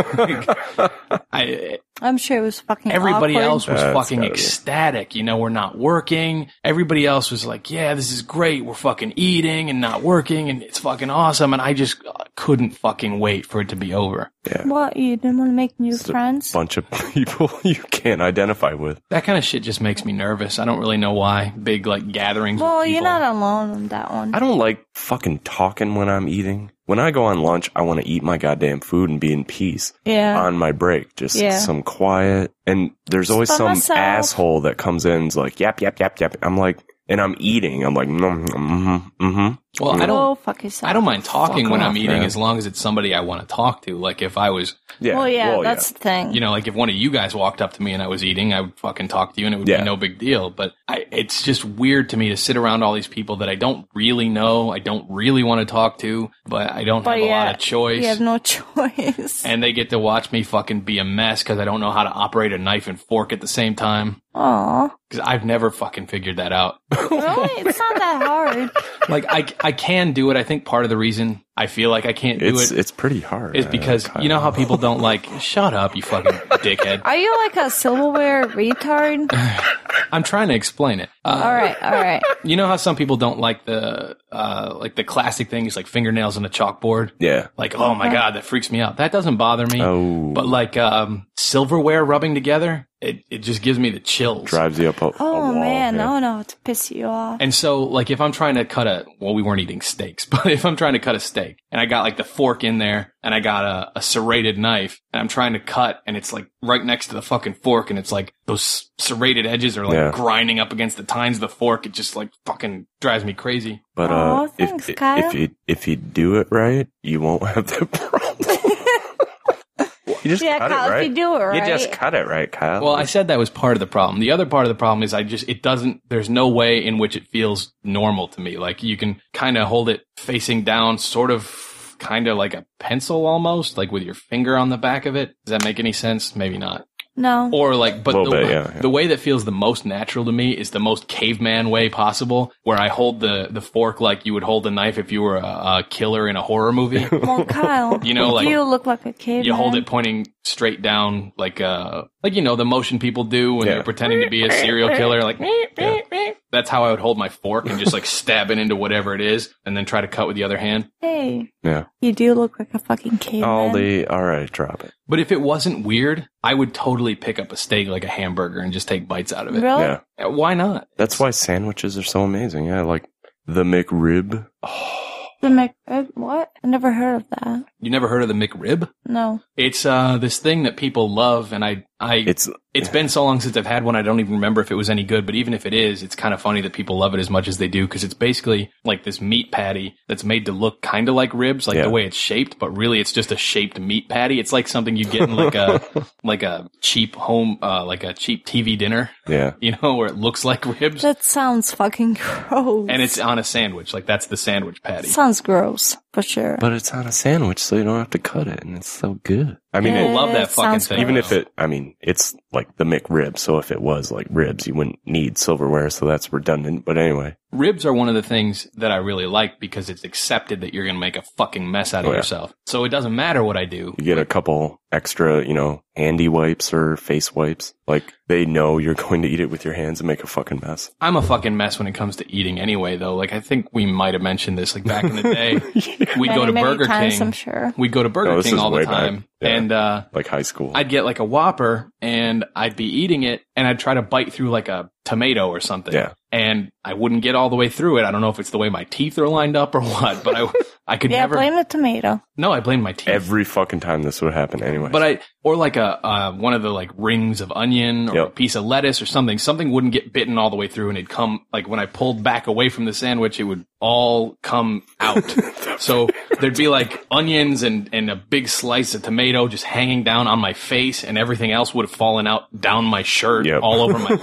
I'm sure it was fucking everybody awkward. else was fucking ecstatic. We're not working. Everybody else was like, yeah, this is great. We're fucking eating and not working and it's fucking awesome. And I just couldn't fucking wait for it to be over. Yeah. What? You didn't want to make new friends? A bunch of people you can't identify with. That kind of shit just makes me nervous. I don't really know why. Big, like, gatherings Well, with people. you're not alone on that one. I don't like fucking talking when I'm eating. When I go on lunch, I want to eat my goddamn food and be in peace. Yeah. On my break, just some quiet. And there's always some asshole that comes in and's like, yap, yap, yap, yap. I'm like, and I'm eating. I'm like, Well, I don't mind talking when I'm eating, man. as long as it's somebody I want to talk to. Like if I was, that's the thing. you know, like if one of you guys walked up to me and I was eating, I would fucking talk to you and it would be no big deal. But it's just weird to me to sit around all these people that I don't really know, I don't really want to talk to, but I don't have a lot of choice. You have no choice. And they get to watch me fucking be a mess because I don't know how to operate a knife and fork at the same time. Aw. Because I've never fucking figured that out. Really? It's not that hard. Like, I can do it. I think part of the reason I feel like I can't do it it's pretty hard. is because, you know how people don't like, shut up, you fucking dickhead. Are you like a silverware retard? I'm trying to explain it. All right. You know how some people don't like the classic things like fingernails on a chalkboard? Yeah. Like, oh my God, that freaks me out. That doesn't bother me. Oh. But like, silverware rubbing together, it just gives me the chills. Drives you up a wall. Man, yeah. no, to piss you off. And so, like, if I'm trying to cut we weren't eating steaks, but if I'm trying to cut a steak and I got like the fork in there and I got a serrated knife and I'm trying to cut and it's like right next to the fucking fork and it's like those serrated edges are like grinding up against the tines of the fork, it just like fucking drives me crazy. But thanks, Kyle. if you do it right, you won't have that problem. You just cut Kyle, it right. if you do it right. You just cut it right, Kyle. Well, I said that was part of the problem. The other part of the problem is there's no way in which it feels normal to me. Like you can kind of hold it facing down, sort of kind of like a pencil almost, like with your finger on the back of it. Does that make any sense? Maybe not. No. Or like, but bit, the way that feels the most natural to me is the most caveman way possible, where I hold the fork like you would hold a knife if you were a killer in a horror movie. Well, Kyle, you know, like you look like a caveman. You hold it pointing straight down, like you know the motion people do when you're pretending to be a serial killer. Like that's how I would hold my fork and just like stab it into whatever it is, and then try to cut with the other hand. Hey, yeah, you do look like a fucking caveman. All right, drop it. But if it wasn't weird, I would totally pick up a steak like a hamburger and just take bites out of it. Really? Yeah. Why not? That's why sandwiches are so amazing. Yeah, like the McRib. Oh. The McRib? What? I never heard of that. You never heard of the McRib? No. It's this thing that people love, and it's been so long since I've had one, I don't even remember if it was any good, but even if it is, it's kind of funny that people love it as much as they do, because it's basically like this meat patty that's made to look kind of like ribs, like the way it's shaped, but really it's just a shaped meat patty. It's like something you get in like a like a cheap home, like a cheap TV dinner. Yeah. You know, where it looks like ribs. That sounds fucking gross. And it's on a sandwich, like that's the sandwich patty. Sounds gross, for sure. But it's on a sandwich, so you don't have to cut it, and it's so good. I mean, people love that fucking thing. Even if it's like the McRib, so if it was like ribs, you wouldn't need silverware, so that's redundant. But anyway. Ribs are one of the things that I really like because it's accepted that you're going to make a fucking mess out of yourself. So it doesn't matter what I do. You get a couple extra, handy wipes or face wipes. Like, they know you're going to eat it with your hands and make a fucking mess. I'm a fucking mess when it comes to eating anyway, though. Like, I think we might have mentioned this, like, back in the day. We'd go to Burger King. I'm sure. We'd go to Burger King all the time. Yeah. And, like high school. I'd get like a Whopper and I'd be eating it and I'd try to bite through like a tomato or something. Yeah. And I wouldn't get all the way through it. I don't know if it's the way my teeth are lined up or what, but I could never. Yeah, blame the tomato. No, I blame my teeth. Every fucking time this would happen anyway. But or like one of the like rings of onion or a piece of lettuce or something. Something wouldn't get bitten all the way through and it'd come, like when I pulled back away from the sandwich, it would all come out. So there'd be like onions and a big slice of tomato just hanging down on my face and everything else would have fallen out down my shirt all over my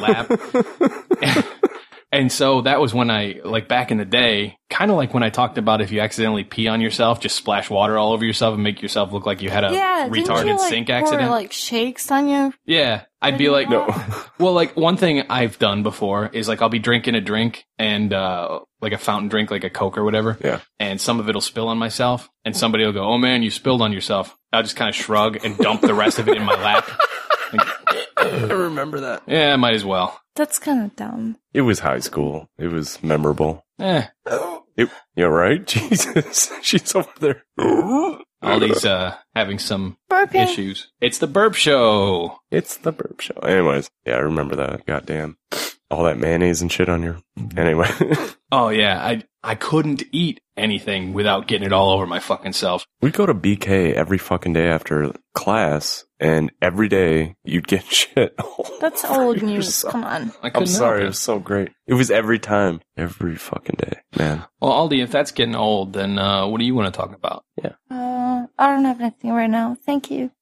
lap. And so that was when like back in the day, kind of like when I talked about if you accidentally pee on yourself, just splash water all over yourself and make yourself look like you had a retarded sink accident. Pour, like shakes on you? Yeah. I'd be like, no. Well, like one thing I've done before is like I'll be drinking a drink and like a fountain drink, like a Coke or whatever. Yeah. And some of it'll spill on myself and somebody will go, "Oh man, you spilled on yourself." I'll just kind of shrug and dump the rest of it in my lap. Like, I remember that. Yeah, might as well. That's kind of dumb. It was high school. It was memorable. It You're right. Jesus. She's over there. Aldi's having some issues. It's the burp show. It's the burp show. Anyways, yeah, I remember that. Goddamn. All that mayonnaise and shit on your... Anyway. Oh, yeah. I couldn't eat anything without getting it all over my fucking self. We'd go to BK every fucking day after class, and every day you'd get shit. That's old news. Come on. I'm sorry. It was so great. It was every time. Every fucking day, man. Well, Aldi, if that's getting old, then what do you want to talk about? Yeah. I don't have anything right now. Thank you.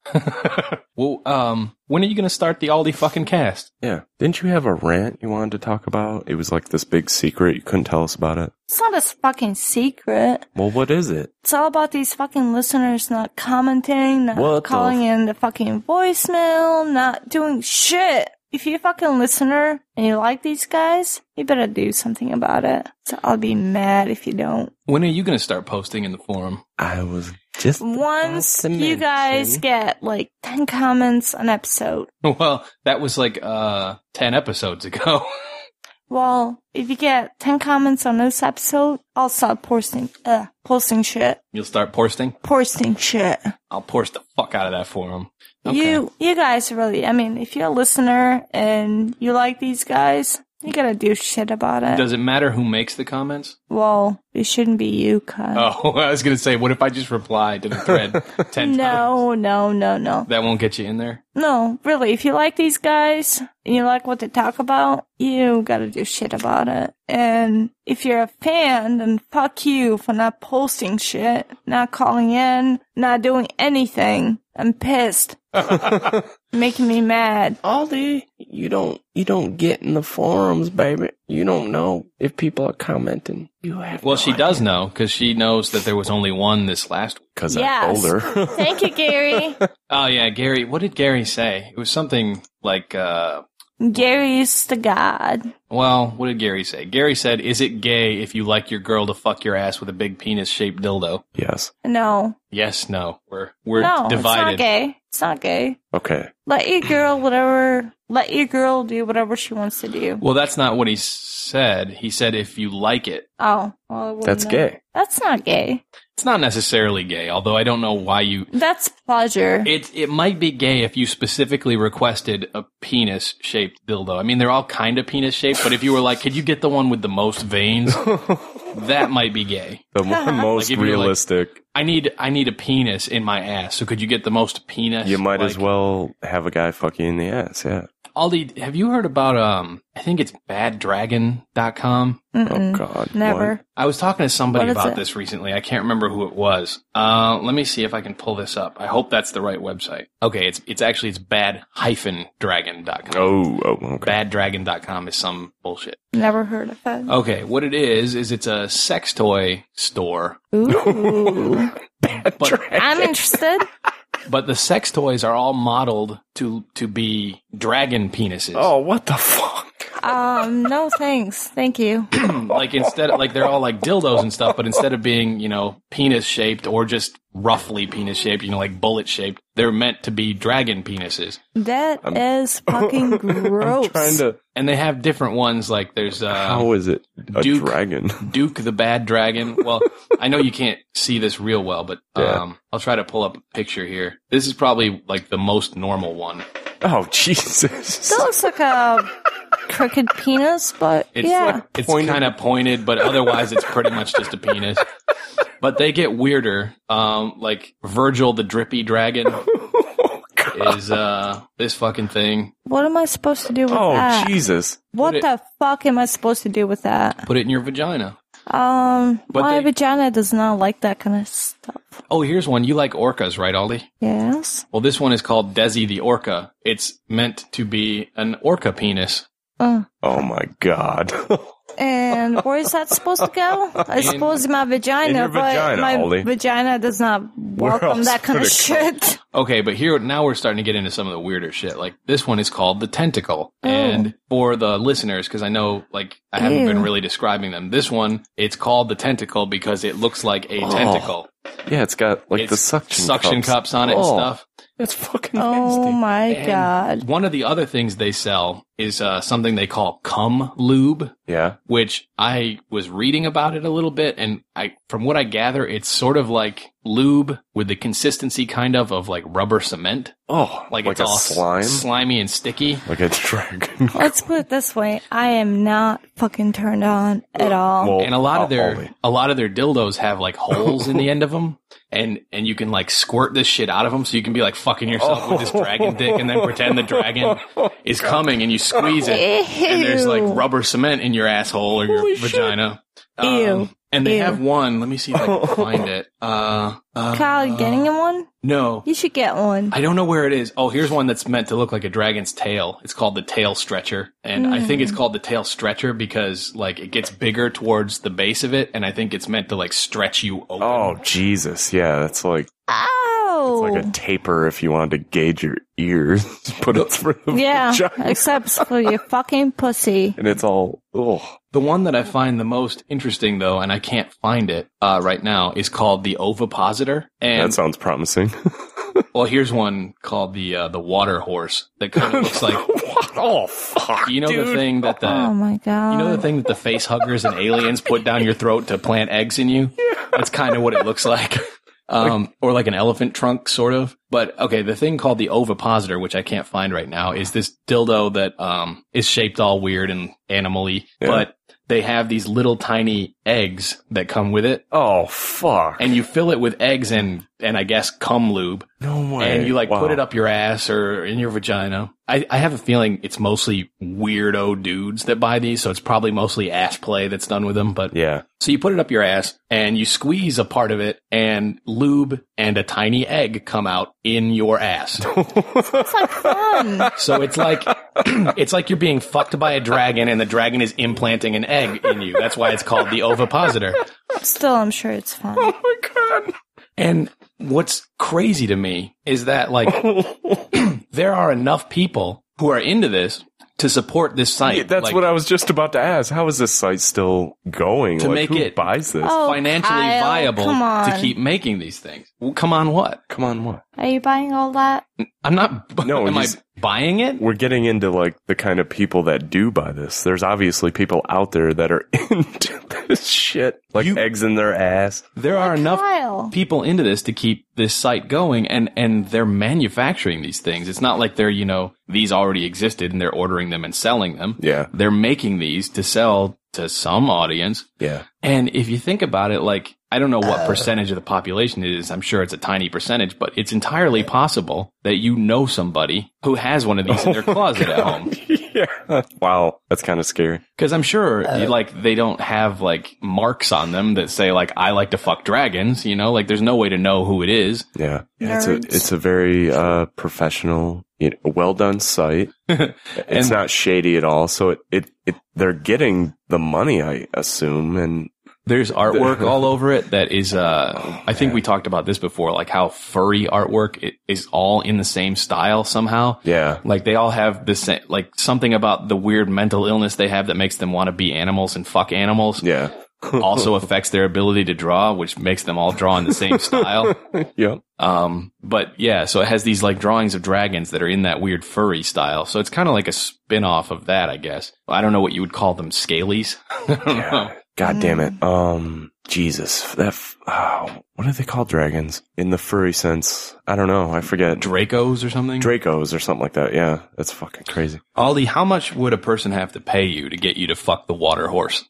Well, when are you going to start the Aldi fucking cast? Yeah. Didn't you have a rant you wanted to talk about? It was like this big secret. You couldn't tell us about it. It's not a fucking secret. Well, what is it? It's all about these fucking listeners not commenting, not calling in the fucking voicemail, not doing shit. If you're a fucking listener and you like these guys, you better do something about it. So I'll be mad if you don't. When are you going to start posting in the forum? I was just... Once you guys get like 10 comments an episode. Well, that was like 10 episodes ago. Well, if you get 10 comments on this episode, I'll start posting shit. You'll start posting? Posting shit. I'll post the fuck out of that forum. Okay. You guys really, I mean, if you're a listener and you like these guys, you gotta do shit about it. Does it matter who makes the comments? Well, it shouldn't be you, Kyle. Oh, I was gonna say, what if I just reply to the thread 10 times? No. That won't get you in there? No, really, if you like these guys and you like what they talk about, you gotta do shit about it. And if you're a fan, then fuck you for not posting shit, not calling in, not doing anything. I'm pissed. Making me mad. Aldi, you don't get in the forums, baby. You don't know if people are commenting. You have Well, she does know, because she knows that there was only one this last week. Because I told her. Thank you, Gary. Oh, yeah, Gary. What did Gary say? It was something like, Gary's the god. Well, what did Gary say? Gary said, is it gay if you like your girl to fuck your ass with a big penis-shaped dildo? Yes. No. Yes, no. We're no, divided. It's not gay. It's not gay. Okay. Let your girl do whatever she wants to do. Well, that's not what he said. He said if you like it. Oh. Well, that's gay. That's not gay. It's not necessarily gay, although I don't know why you... That's pleasure. It might be gay if you specifically requested a penis-shaped dildo. I mean, they're all kind of penis-shaped, but if you were like, could you get the one with the most veins? That might be gay. The most like realistic. Like, I need a penis in my ass, so could you get the most penis? You might as well have a guy fuck you in the ass, yeah. Aldi, have you heard about, I think it's baddragon.com? Oh, God. Never. What? I was talking to somebody about this recently. I can't remember who it was. Let me see if I can pull this up. I hope that's the right website. Okay, it's bad-dragon.com. Oh, okay. Baddragon.com is some bullshit. Never heard of it. Okay, what it is it's a sex toy store. Ooh. I'm interested. But the sex toys are all modeled to be dragon penises. Oh, what the fuck? No thanks. Thank you. Like they're all like dildos and stuff, but instead of being, penis shaped or just roughly penis shaped, like bullet shaped, they're meant to be dragon penises. That is fucking gross. And they have different ones, like there's how is it a dragon? Duke the Bad Dragon. Well, I know you can't see this real well, but I'll try to pull up a picture here. This is probably like the most normal one. Oh, Jesus. That looks like a crooked penis, but it's kind of pointed, but otherwise it's pretty much just a penis. But they get weirder. Like Virgil the Drippy Dragon is this fucking thing. What am I supposed to do with that? Oh, Jesus. What the fuck am I supposed to do with that? Put it in your vagina. My vagina does not like that kind of stuff. Oh, here's one. You like orcas, right, Aldi? Yes. Well, this one is called Desi the Orca. It's meant to be an orca penis. Oh my God. And where is that supposed to go? I suppose my vagina, but my vagina does not welcome that kind of shit. Okay, but now we're starting to get into some of the weirder shit. Like, this one is called the Tentacle. Oh. And for the listeners, because I know, I haven't been really describing them, this one, it's called the Tentacle because it looks like a tentacle. Yeah, it's got, the suction cups on it and stuff. That's fucking nasty. Oh, my God. One of the other things they sell is something they call cum lube. Yeah. Which I was reading about it a little bit, and from what I gather, it's sort of like lube with the consistency kind of like rubber cement. Oh, like it's all slime? slimy and sticky. Like a dragon. Let's put it this way. I am not fucking turned on at all. Well, and a lot of their dildos have like holes in the end of them. And you can like squirt this shit out of them, so you can be like fucking yourself with this dragon dick, and then pretend the dragon is coming, and you squeeze it, and there's like rubber cement in your asshole or your vagina. Ew. And they have one. Let me see if I can find it. Kyle, you getting him one? No. You should get one. I don't know where it is. Oh, here's one that's meant to look like a dragon's tail. It's called the tail stretcher. And I think it's called the tail stretcher because, like, it gets bigger towards the base of it, and I think it's meant to, like, stretch you open. Oh, Jesus. Yeah, that's like... Ow! It's like a taper if you wanted to gauge your ears. But it's for the vagina. Except for your fucking pussy. And it's all... Ugh. The one that I find the most interesting, though, and I can't find it right now, is called the ovipositor. And that sounds promising. Well, here's one called the water horse that kind of looks like... Oh, fuck, You know dude. the thing that the... Oh, my God. You know the thing that the face huggers and aliens put down your throat to plant eggs in you? That's kind of what it looks like. Or like an elephant trunk, sort of. But, okay, the thing called the ovipositor, which I can't find right now, is this dildo that is shaped all weird and animal-y. Yeah. But they have these little tiny eggs that come with it. Oh, fuck. And you fill it with eggs and I guess cum lube. No way. And you like Wow. put it up your ass or in your vagina. I have a feeling it's mostly weirdo dudes that buy these, so it's probably mostly ass play that's done with them. But Yeah. so you put it up your ass and you squeeze a part of it, and lube and a tiny egg come out in your ass. It's like fun. So it's like it's like you're being fucked by a dragon, and the dragon is implanting an egg in you. That's why it's called the ovipositor. Still, I'm sure it's fun. Oh, my God. And what's crazy to me is that, like, there are enough people who are into this to support this site. Yeah, that's like, what I was just about to ask. How is this site still going? To Like, make who it- buys this? Oh, financially Kyle, viable come on. to keep making these things. Well, come on, what? Come on, what? Are you buying all that? I'm not. No, am I he's- buying it? We're getting into like the kind of people that do buy this. There's obviously people out there that are into this shit, like eggs in their ass. There are enough Kyle. people into this to keep this site going, and they're manufacturing these things. It's not like they're, these already existed and they're ordering them and selling them. Yeah, They're making these to sell to some audience. yeah. And if you think about it, like, I don't know what percentage of the population it is. I'm sure it's a tiny percentage, but it's entirely possible that you know somebody who has one of these in their closet at home. Yeah. Wow, that's kind of scary. Because I'm sure, like, they don't have, like, marks on them that say, like, I like to fuck dragons, like, there's no way to know who it is. Yeah, Nerds. it's a very professional, well done site. It's not shady at all. So it they're getting the money, I assume, and There's artwork all over it that is, I think we talked about this before, like how furry artwork is all in the same style somehow. yeah. Like they all have the same, like something about the weird mental illness they have that makes them want to be animals and fuck animals. Yeah. Also affects their ability to draw, which makes them all draw in the same style. Yep. But yeah, so it has these like drawings of dragons that are in that weird furry style. So it's kind of like a spin-off of that, I guess. I don't know what you would call them, scalies. I don't know. God damn it. Jesus. What do they call dragons? In the furry sense? I don't know. I forget. Dracos or something? Dracos or something like that. Yeah. That's fucking crazy. Aldi, how much would a person have to pay you to get you to fuck the water horse?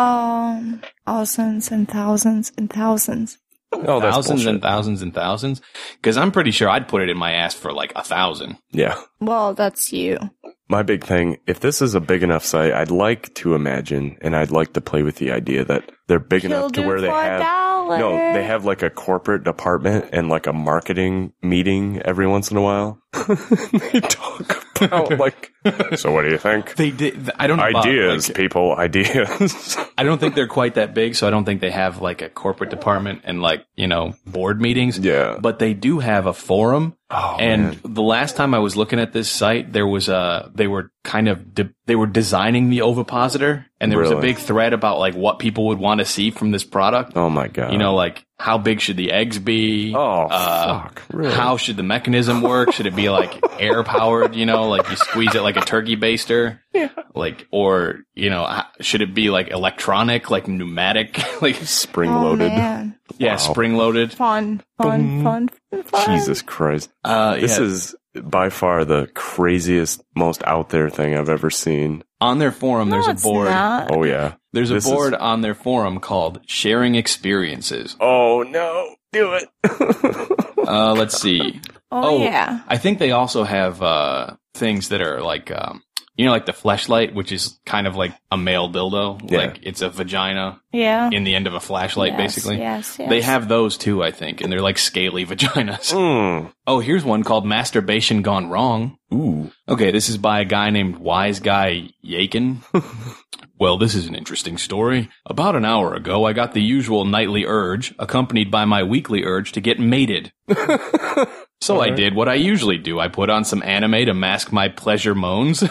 Thousands and thousands and thousands. Oh, that's Thousands bullshit. and thousands and thousands? Because I'm pretty sure I'd put it in my ass for like 1,000. Yeah. Well, that's you. My big thing, if this is a big enough site, I'd like to imagine, and I'd like to play with the idea that they're big enough to where they have, they have like a corporate department and like a marketing meeting every once in a while. They talk about like, so what do you think? They did. I don't know. Ideas, about, people, ideas. I don't think they're quite that big, so I don't think they have like a corporate department and like, board meetings. Yeah. But they do have a forum And the last time I was looking at this site, there was they were designing the ovipositor, and there was a big thread about like what people would want to see from this product. Oh my God. You know, like how big should the eggs be? Oh, fuck. Really? How should the mechanism work? Should it be like air powered, you know, like you squeeze it like a turkey baster? Yeah. Like, or, you know, should it be like electronic, like pneumatic, like spring loaded? Yeah, spring loaded. Fun. Jesus Christ. This is by far the craziest, most out there thing I've ever seen. On their forum, there's a board. Not. Oh, yeah. There's a board on their forum called Sharing Experiences. Oh, no. Do it. Let's see. Oh, yeah. I think they also have things that are like, you know, like the fleshlight, which is kind of like a male dildo. Yeah. Like it's a vagina in the end of a flashlight, basically. Yes. They have those too, I think, and they're like scaly vaginas. Oh, here's one called Masturbation Gone Wrong. Ooh. Okay, this is by a guy named Wise Guy Yakin. Well, this is an interesting story. About an hour ago, I got the usual nightly urge, accompanied by my weekly urge to get mated. So I did what I usually do. I put on some anime to mask my pleasure moans.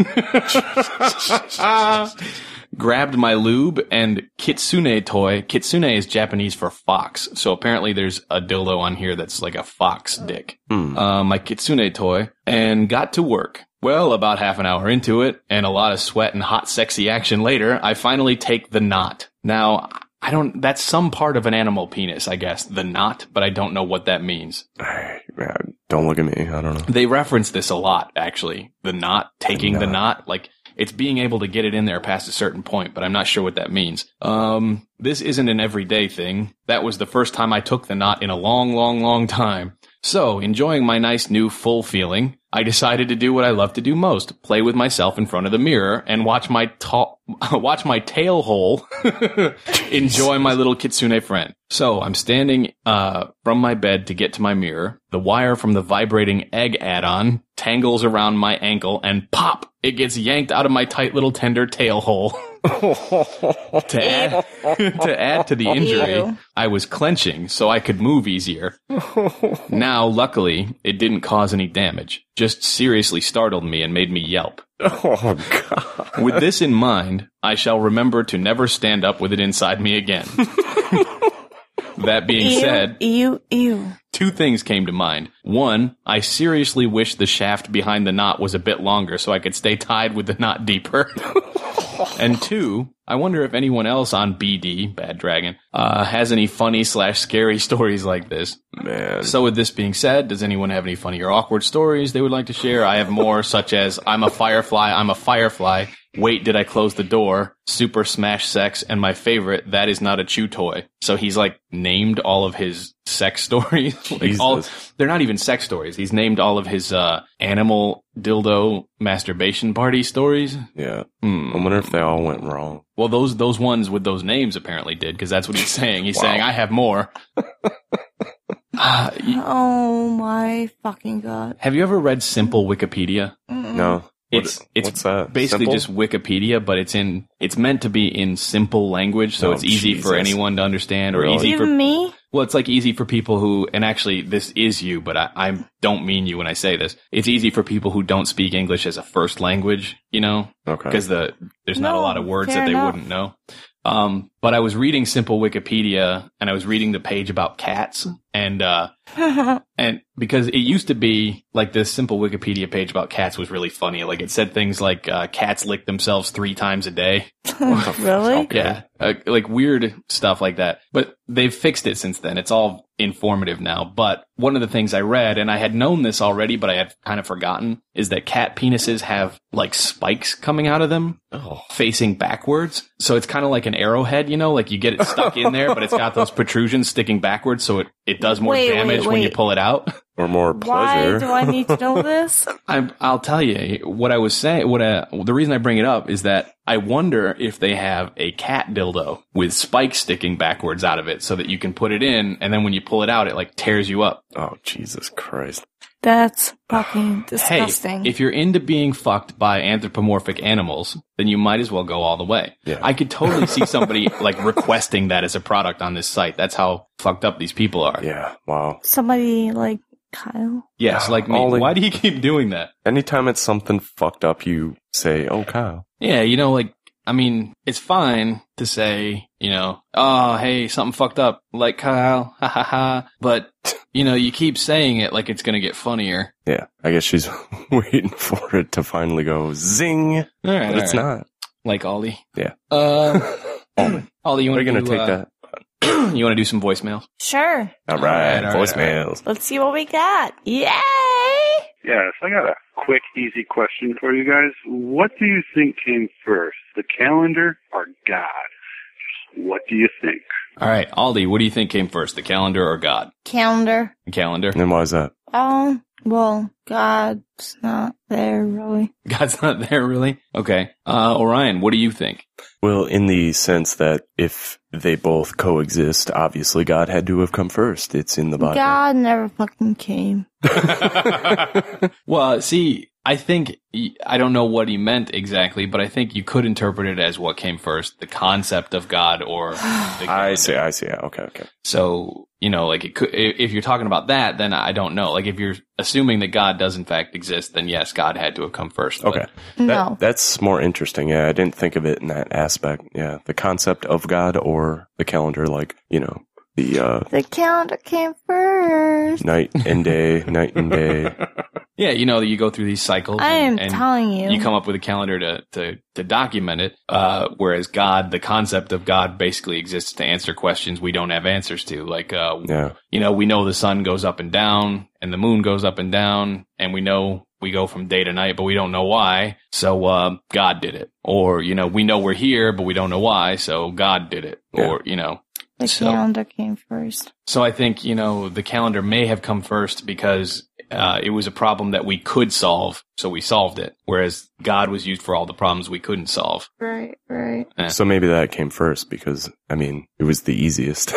Grabbed my lube and kitsune toy. Kitsune is Japanese for fox. So apparently there's a dildo on here that's like a fox dick. My kitsune toy, and got to work. Well, about half an hour into it, and a lot of sweat and hot sexy action later, I finally take the knot. Now, that's some part of an animal penis, I guess, the knot, but I don't know what that means. Don't look at me. I don't know. They reference this a lot, actually. The knot, taking the knot. Like, it's being able to get it in there past a certain point, but I'm not sure what that means. This isn't an everyday thing. That was the first time I took the knot in a long, long, long time. So, enjoying my nice new full feeling, I decided to do what I love to do most, play with myself in front of the mirror and watch my tail hole enjoy my little kitsune friend. So I'm standing from my bed to get to my mirror. The wire from the vibrating egg add-on tangles around my ankle and pop! It gets yanked out of my tight little tender tail hole. To add to the injury, I was clenching so I could move easier. Now, luckily, it didn't cause any damage. Just seriously startled me and made me yelp. Oh, God. With this in mind, I shall remember to never stand up with it inside me again. That being said, two things came to mind. One, I seriously wish the shaft behind the knot was a bit longer so I could stay tied with the knot deeper. And two, I wonder if anyone else on BD, Bad Dragon, has any funny/scary stories like this. Man. So with this being said, does anyone have any funny or awkward stories they would like to share? I have more, such as, I'm a firefly. Wait, did I close the door? Super smash sex, and my favorite, that is not a chew toy. So he's like named all of his sex stories. They're not even sex stories. He's named all of his animal dildo masturbation party stories. Yeah. I wonder if they all went wrong. Well, those ones with those names apparently did, because that's what he's saying. He's saying, I have more. Oh my fucking God. Have you ever read Simple Wikipedia? No. It's what's that? Basically Simple? Just Wikipedia, but it's meant to be in simple language, so it's easy for anyone to understand, or Really? easy for me. Well, it's like easy for people who, and actually this is you, but I don't mean you when I say this. It's easy for people who don't speak English as a first language, you know? Okay. Because there's not a lot of words that they wouldn't know. But I was reading Simple Wikipedia, and I was reading the page about cats, and because it used to be like this Simple Wikipedia page about cats was really funny. Like it said things like cats lick themselves 3 times a day. Really? Yeah, like weird stuff like that. But they've fixed it since then. It's all informative now. But one of the things I read, and I had known this already, but I had kind of forgotten, is that cat penises have like spikes coming out of them facing backwards. So it's kind of like an arrowhead, you know, like you get it stuck in there, but it's got those protrusions sticking backwards, so it does more damage when you pull it out. Or more pleasure. Why do I need to know this? I'll tell you what I was saying. The reason I bring it up is that I wonder if they have a cat dildo with spikes sticking backwards out of it, so that you can put it in, and then when you pull it out, it like tears you up. Oh, Jesus Christ. That's fucking disgusting. Hey, if you're into being fucked by anthropomorphic animals, then you might as well go all the way. Yeah. I could totally see somebody like requesting that as a product on this site. That's how fucked up these people are. Yeah. Wow. Somebody like Kyle? Yes, like me. Ollie. Why do you keep doing that? Anytime it's something fucked up, you say, "Oh, Kyle." Yeah, like, I mean, it's fine to say, oh, hey, something fucked up, like Kyle, ha ha ha. But, you keep saying it like it's going to get funnier. Yeah, I guess she's waiting for it to finally go zing. All right, but it's not. Like Ollie. Yeah. Ollie, you want to take that? You want to do some voicemails? Sure. All right, voicemails. All right. Let's see what we got. Yay! Yes, I got a quick, easy question for you guys. What do you think came first, the calendar or God? What do you think? All right, Aldi, what do you think came first, the calendar or God? Calendar. Calendar. And why is that? Well, God's not there, really. God's not there, really? Okay. Orion, what do you think? Well, in the sense that if they both coexist, obviously God had to have come first. It's in the Bible. God never fucking came. Well, see, I think, I don't know what he meant exactly, but I think you could interpret it as what came first, the concept of God or the I see. Yeah, okay. So, like it could, if you're talking about that, then I don't know. Like if you're assuming that God does in fact exist, then yes, God had to have come first. Okay. No. That's more interesting. Yeah, I didn't think of it in that aspect. Yeah, the concept of God or the calendar, like, the calendar came first. Night and day. Yeah, you go through these cycles. I am telling you. You come up with a calendar to document it, whereas God, the concept of God basically exists to answer questions we don't have answers to. Like, we know the sun goes up and down, and the moon goes up and down, and we know we go from day to night, but we don't know why, so God did it. Or, we know we're here, but we don't know why, so God did it. Yeah. Or, The calendar came first. So I think, the calendar may have come first because it was a problem that we could solve, so we solved it. Whereas God was used for all the problems we couldn't solve. Right. So maybe that came first because, it was the easiest.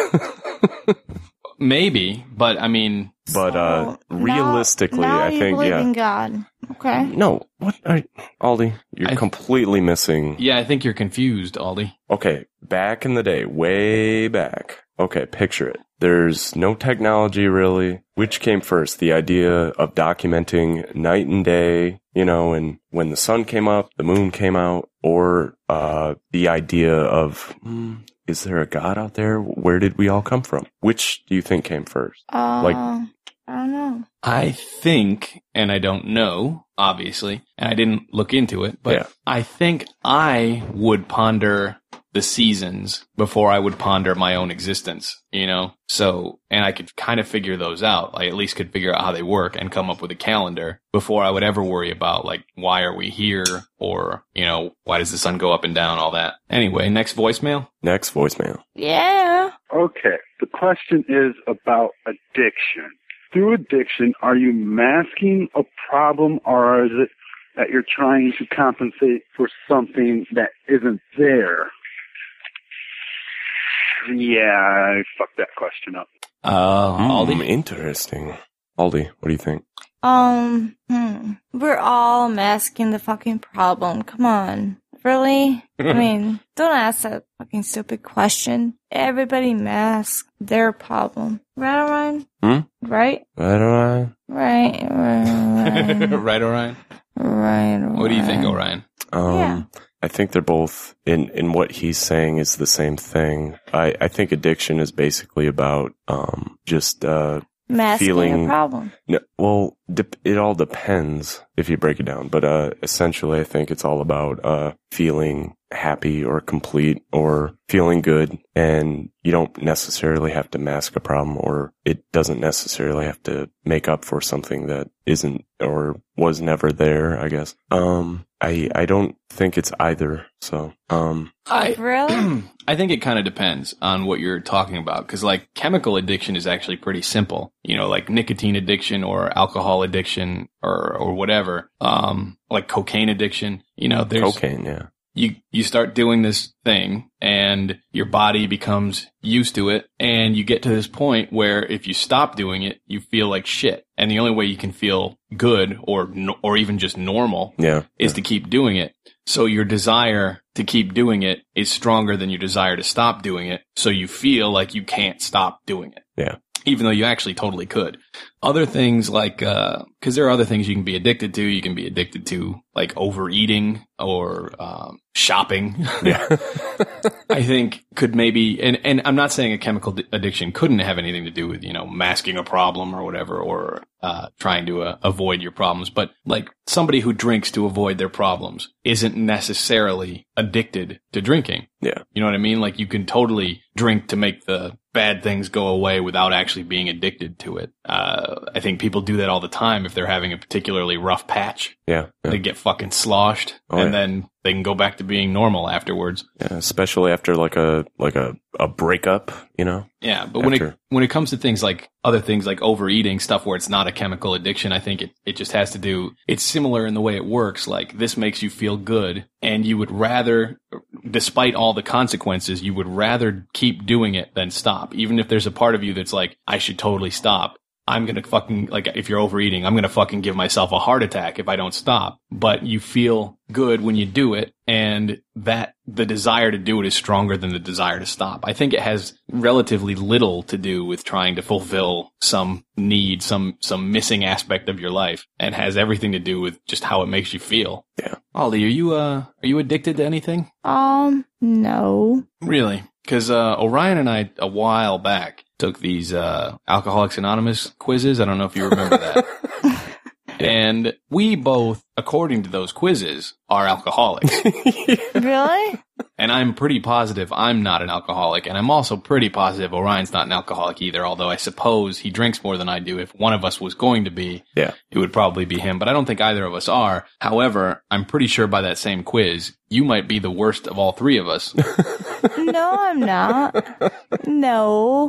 Maybe, but realistically, now I think, you believe in God. Okay. No, what? Aldi, you're completely missing. Yeah, I think you're confused, Aldi. Okay, back in the day, way back. Okay, picture it. There's no technology really. Which came first? The idea of documenting night and day, and when the sun came up, the moon came out, or the idea of, is there a God out there? Where did we all come from? Which do you think came first? I don't know. I think, and I don't know, obviously, and I didn't look into it, but yeah. I think I would ponder the seasons before I would ponder my own existence, So, and I could kind of figure those out. I at least could figure out how they work and come up with a calendar before I would ever worry about, like, why are we here? Or, why does the sun go up and down? All that. Anyway, next voicemail? Next voicemail. Yeah. Okay. The question is about addiction. Through addiction, are you masking a problem or is it that you're trying to compensate for something that isn't there? Yeah, I fucked that question up. Aldi? Interesting. Aldi, what do you think? We're all masking the fucking problem. Come on. Really? Don't ask that fucking stupid question. Everybody masks their problem. Right, Orion? Right? Right, Orion? Right. Right, Orion? Right, Orion. What do you think, Orion? Yeah. I think they're both in what he's saying is the same thing. I think addiction is basically about just masking feeling a problem. No, well, it all depends if you break it down, but essentially I think it's all about feeling happy or complete or feeling good, and you don't necessarily have to mask a problem, or it doesn't necessarily have to make up for something that isn't or was never there, I guess. I don't think it's either. So, really? I think it kind of depends on what you're talking about. Cause like chemical addiction is actually pretty simple, like nicotine addiction or alcohol addiction or whatever. Like cocaine addiction, there's cocaine. Yeah. You start doing this thing and your body becomes used to it, and you get to this point where if you stop doing it, you feel like shit. And the only way you can feel good or even just normal is to keep doing it. So your desire to keep doing it is stronger than your desire to stop doing it. So you feel like you can't stop doing it. Yeah. Even though you actually totally could. Other things like, cause there are other things you can be addicted to. You can be addicted to like overeating or, shopping. Yeah. I think could maybe, and I'm not saying a chemical addiction couldn't have anything to do with, masking a problem or whatever, or, trying to avoid your problems. But like somebody who drinks to avoid their problems isn't necessarily addicted to drinking. Yeah. You know what I mean? Like you can totally drink to make the bad things go away without actually being addicted to it. I think people do that all the time if they're having a particularly rough patch. Yeah. They get fucking sloshed then they can go back to being normal afterwards. Yeah, especially after like a breakup, Yeah, but when it comes to things like other things like overeating, stuff where it's not a chemical addiction, I think it just has to do, it's similar in the way it works. Like this makes you feel good and you would rather, despite all the consequences, you would rather keep doing it than stop. Even if there's a part of you that's like, I should totally stop. I'm going to fucking, like, if you're overeating, I'm going to fucking give myself a heart attack if I don't stop. But you feel good when you do it, and that the desire to do it is stronger than the desire to stop. I think it has relatively little to do with trying to fulfill some need, some missing aspect of your life, and has everything to do with just how it makes you feel. Yeah. Ollie, are you addicted to anything? No. Really? Because Orion and I, a while back, took these Alcoholics Anonymous quizzes. I don't know if you remember that. And we both, according to those quizzes, are alcoholics. Really? And I'm pretty positive I'm not an alcoholic. And I'm also pretty positive Orion's not an alcoholic either, although I suppose he drinks more than I do. If one of us was going to be, it would probably be him. But I don't think either of us are. However, I'm pretty sure by that same quiz, you might be the worst of all three of us. No, I'm not. No.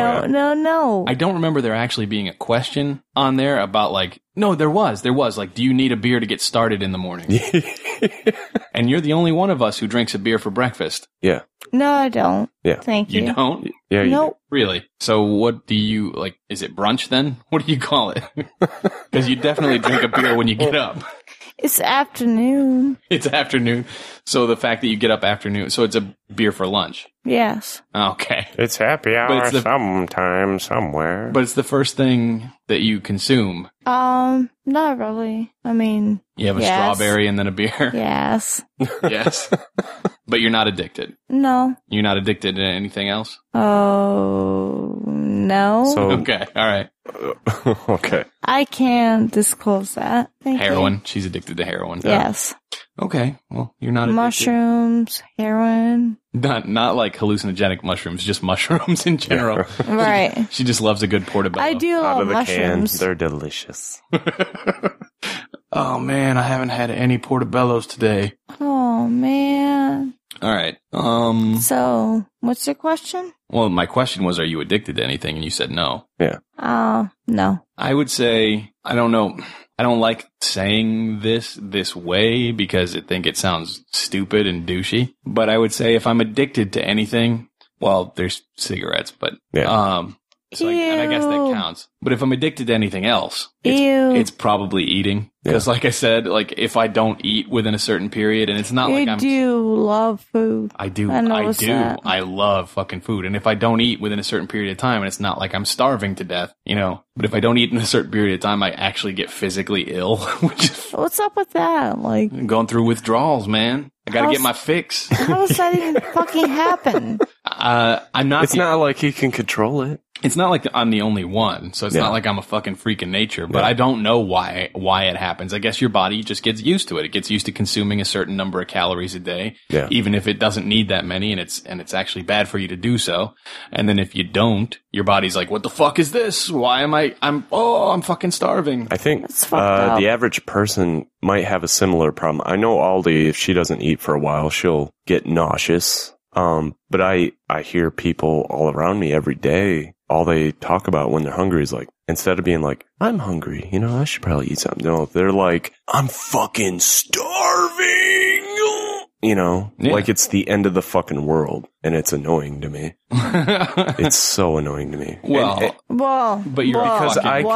I don't remember there actually being a question on there about like, no, there was like, do you need a beer to get started in the morning? And you're the only one of us who drinks a beer for breakfast. Yeah. No, I don't. Yeah. Thank you. You don't? Yeah. Nope. Really? So what do you, like, is it brunch then? What do you call it? Because you definitely drink a beer when you get up. It's afternoon. It's afternoon. So the fact that you get up afternoon, so it's a beer for lunch. Yes. Okay. It's happy hour sometime, somewhere. But it's the first thing that you consume. Not really. I mean, you have a strawberry and then a beer? Yes. Yes. But you're not addicted? No. You're not addicted to anything else? Oh, no. So, okay. All right. Okay. I can't disclose that. Thank heroin. you. She's addicted to heroin. Yes. Okay. Well, you're not addicted. Mushrooms, heroin. Not like hallucinogenic mushrooms, just mushrooms in general. Yeah. Right. She just loves a good portobello. I do love mushrooms. Can. They're delicious. Oh man, I haven't had any portobellos today. Oh man. All right. So, what's your question? Well, my question was, are you addicted to anything? And you said no. Yeah. No. I would say, I don't know. I don't like saying this way because I think it sounds stupid and douchey. But I would say if I'm addicted to anything, well, there's cigarettes, but it's like, and I guess that counts. But if I'm addicted to anything else, it's probably eating. Because like I said, like if I don't eat within a certain period, and it's not like I'm... You do love food. I do. That. I love fucking food. And if I don't eat within a certain period of time, and it's not like I'm starving to death, but if I don't eat in a certain period of time, I actually get physically ill. Which is what's up with that? Like going through withdrawals, man. I gotta get my fix. How does that even fucking happen? I'm not... It's not like he can control it. It's not like I'm the only one, so it's not like I'm a fucking freak in nature, but I don't know why it happens. I guess your body just gets used to it. It gets used to consuming a certain number of calories a day, even if it doesn't need that many, and it's actually bad for you to do so. And then if you don't, your body's like, what the fuck is this? Why am I'm fucking starving. I think the average person might have a similar problem. I know Aldi, if she doesn't eat for a while, she'll get nauseous. But I hear people all around me every day, all they talk about when they're hungry is like, instead of being like, I'm hungry, I should probably eat something. No, they're like, I'm fucking starving, like it's the end of the fucking world. And it's annoying to me. It's so annoying to me. But you're because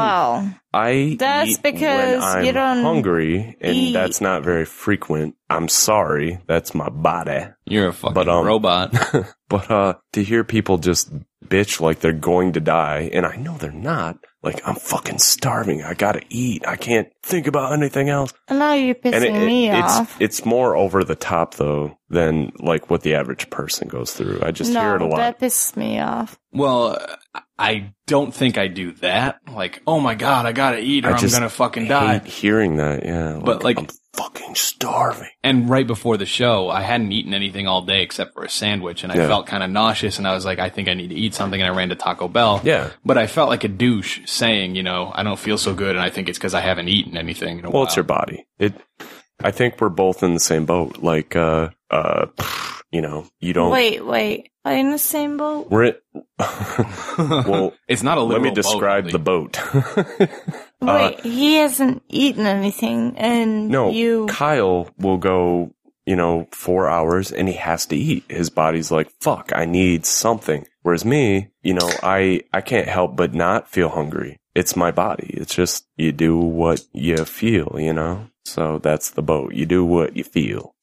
that's eat because when I'm you don't hungry, and that's not very frequent. I'm sorry, that's my body. You're a fucking robot. But to hear people just bitch like they're going to die, and I know they're not. Like, I'm fucking starving. I gotta eat. I can't think about anything else. And now you're pissing me off. It's more over the top, though, than like what the average person goes through. I just hear it a lot. That pisses me off. Well, I don't think I do that. Like, oh my God, I gotta eat or I'm gonna fucking die. I hate hearing that, yeah. But like, I'm fucking starving. And right before the show, I hadn't eaten anything all day except for a sandwich, and I felt kind of nauseous, and I was like, I think I need to eat something, and I ran to Taco Bell. Yeah. But I felt like a douche saying, I don't feel so good, and I think it's because I haven't eaten anything in a while. It's your body. I think we're both in the same boat. Like, you don't... Wait. Are you in the same boat? Well, it's not a literal let me describe the boat. Wait, he hasn't eaten anything, and Kyle will go, 4 hours, and he has to eat. His body's like, fuck, I need something. Whereas me, I can't help but not feel hungry. It's my body. It's just, you do what you feel, So that's the boat. You do what you feel.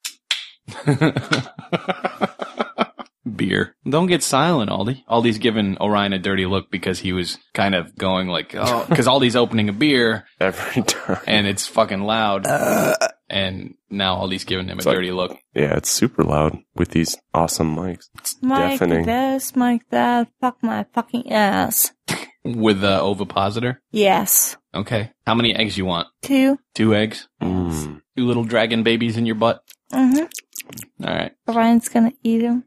Beer. Don't get silent, Aldi. Aldi's giving Orion a dirty look because he was kind of going like, oh, because Aldi's opening a beer every time, and it's fucking loud. And now Aldi's giving him a dirty look. Yeah, it's super loud with these awesome mics. It's deafening. Mic this, mic that, fuck my fucking ass. With the ovipositor? Yes. Okay. How many eggs you want? 2. 2 eggs? 2 little dragon babies in your butt? Mm-hmm. All right. Orion's gonna eat them.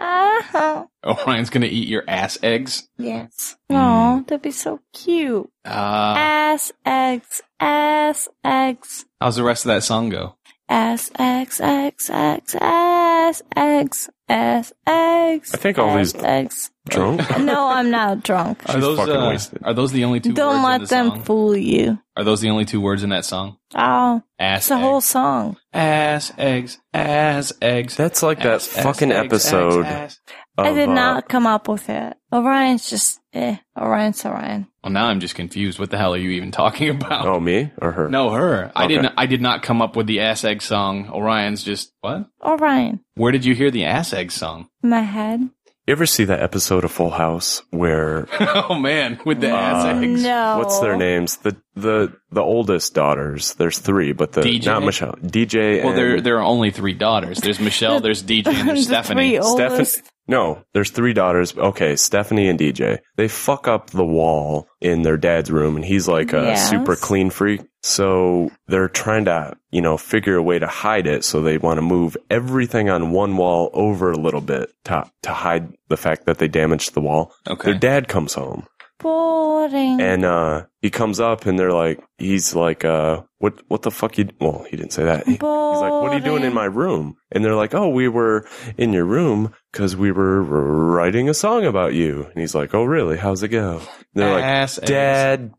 Orion's gonna eat your ass eggs? Yes. Oh, that'd be so cute. Ass eggs. Ass eggs. How's the rest of that song go? Ass eggs, eggs, eggs, ass eggs, ass eggs. I think all these eggs. Drunk? No, I'm not drunk. Are those the only 2 words Don't let in the them song? fool you. Are those the only 2 words in that song? Oh. Ass It's a eggs. whole song. Ass eggs, ass eggs. That's like that fucking episode. I did not come up with it. Orion's just, Orion's Orion. Well, now I'm just confused. What the hell are you even talking about? Oh, me or her? No, her. Okay. I did not come up with the ass egg song. Orion's just, what? Orion. Where did you hear the ass egg song? My head. You ever see that episode of Full House where... Oh, man, with the ass eggs. No. What's their names? The oldest daughters. There's 3, but DJ? Not Michelle. DJ Well, and... there are only 3 daughters. There's Michelle, there's DJ, and there's Stephanie. No, there's 3 daughters. Okay, Stephanie and DJ. They fuck up the wall in their dad's room, and he's like a super clean freak. So they're trying to, figure a way to hide it. So they want to move everything on one wall over a little bit to hide the fact that they damaged the wall. Okay. Their dad comes home. Boring. And he comes up and he's like, what the fuck well, he didn't say that. He's like, what are you doing in my room? And they're like, oh, we were in your room because we were writing a song about you. And he's like, oh, really? How's it go? And they're like, Dad.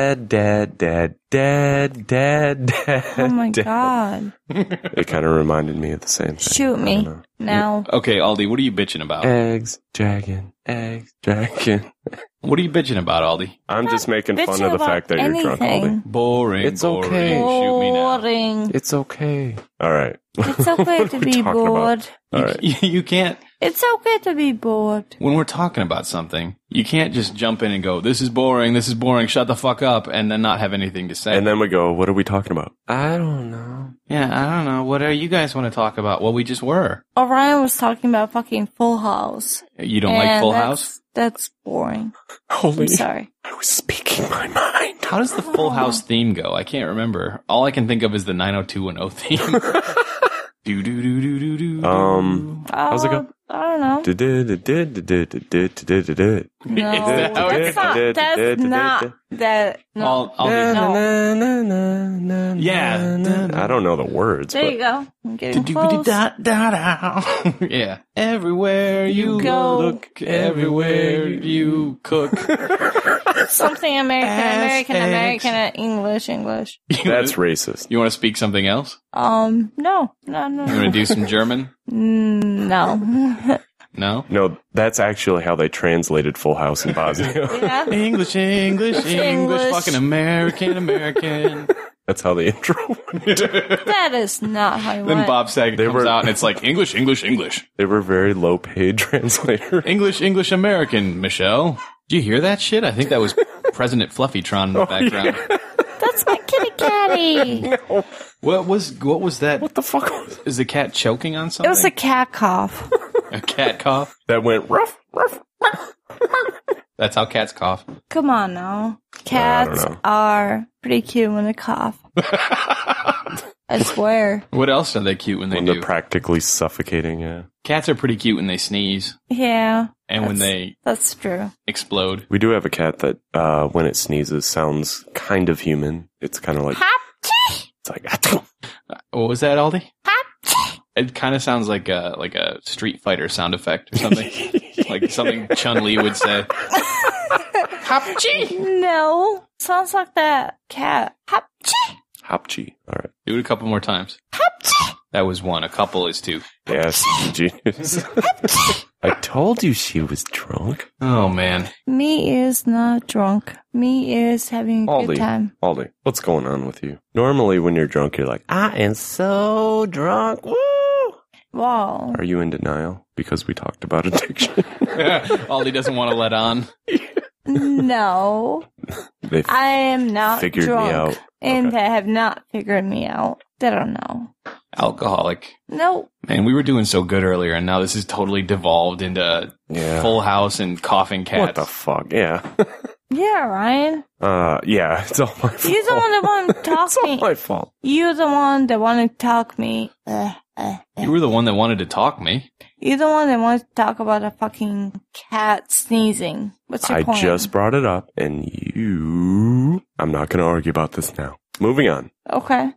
Oh my God. It kind of reminded me of the same thing. Shoot me now. Okay, Aldi, what are you bitching about? Eggs, dragon. What are you bitching about, Aldi? I'm just making fun of the fact that you're drunk, Aldi. Boring. It's okay. Shoot me now. Boring. It's okay. All right. It's okay to be bored. All right. You can't. It's okay to be bored. When we're talking about something, you can't just jump in and go, this is boring, shut the fuck up, and then not have anything to say. And then we go, what are we talking about? I don't know. Yeah, I don't know. What do you guys want to talk about? Well, we just were. Orion was talking about fucking Full House. You don't like Full House? That's boring. Holy. I'm sorry. I was speaking my mind. How does the Full House theme go? I can't remember. All I can think of is the 90210 theme. How's it go? I don't know. No, that's not that. No. Yeah. I don't know the words. There you go. I'm getting close. Yeah. Everywhere you look, everywhere you cook. Something American, English. That's racist. You want to speak something else? No. You want to do some German? No. No? No, that's actually how they translated Full House in Bosnia. Yeah. English, fucking American. That's how the intro went. That is not how you Then went. Bob Saget comes out and it's like, English. They were very low-paid translators. English, American, Michelle. Did you hear that shit? I think that was President Fluffytron in the background. Yeah. That's my kitty catty. No. What was that? What the fuck? Is the cat choking on something? It was a cat cough. A cat cough? That went ruff, ruff. That's how cats cough. Come on now. Cats are pretty cute when they cough. I swear. What else are they cute when they do? They're practically suffocating, yeah. Cats are pretty cute when they sneeze. Yeah. And when they... That's true. Explode. We do have a cat that, when it sneezes, sounds kind of human. It's kind of like... It's like... What was that, Aldi? It kind of sounds like a Street Fighter sound effect or something. Like something Chun-Li would say. Hapchi! No. Sounds like that cat. Hapchi! Hapchi. All right. Do it a couple more times. Hapchi! That was one. A couple is two. Yes, genius. I told you she was drunk. Oh, man. Me is not drunk. Me is having a good time. Aldi, what's going on with you? Normally when you're drunk, you're like, I am so drunk. Woo! Wow. Are you in denial? Because we talked about addiction. Aldi doesn't want to let on. No. I am not figured drunk. Me out. And they have not figured me out. They don't know. Alcoholic. Nope. Man, we were doing so good earlier, and now this has totally devolved into Full House and coughing cats. What the fuck? Yeah. Yeah, Ryan. Yeah, it's all my fault. You're the one that wanted to talk me. It's all my fault. You're the one that wanted to talk me. You were the one that wanted to talk me. You're the one that wanted to talk about a fucking cat sneezing. What's your point? I just brought it up, and I'm not going to argue about this now. Moving on. Okay.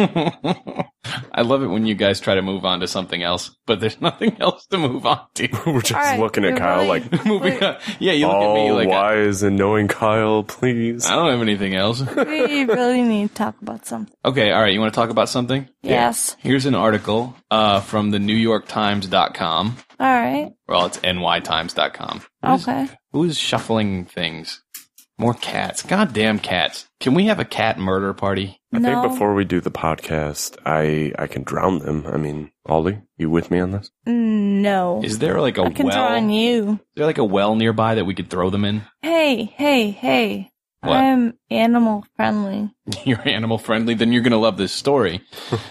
I love it when you guys try to move on to something else, but there's nothing else to move on to. We're just looking at Kyle like... moving on. Yeah, you look at me like... wise and knowing Kyle, please. I don't have anything else. We really need to talk about something. Okay, all right. You want to talk about something? Yes. Yeah. Here's an article from the NewYorkTimes.com. All right. Well, it's NYTimes.com. Okay. Who is shuffling things? More cats. Goddamn cats. Can we have a cat murder party? I think before we do the podcast, I can drown them. I mean, Aldi, you with me on this? No. Is there like a well? I can drown you. Is there like a well nearby that we could throw them in? Hey. What? I'm animal friendly. You're animal friendly? Then you're going to love this story.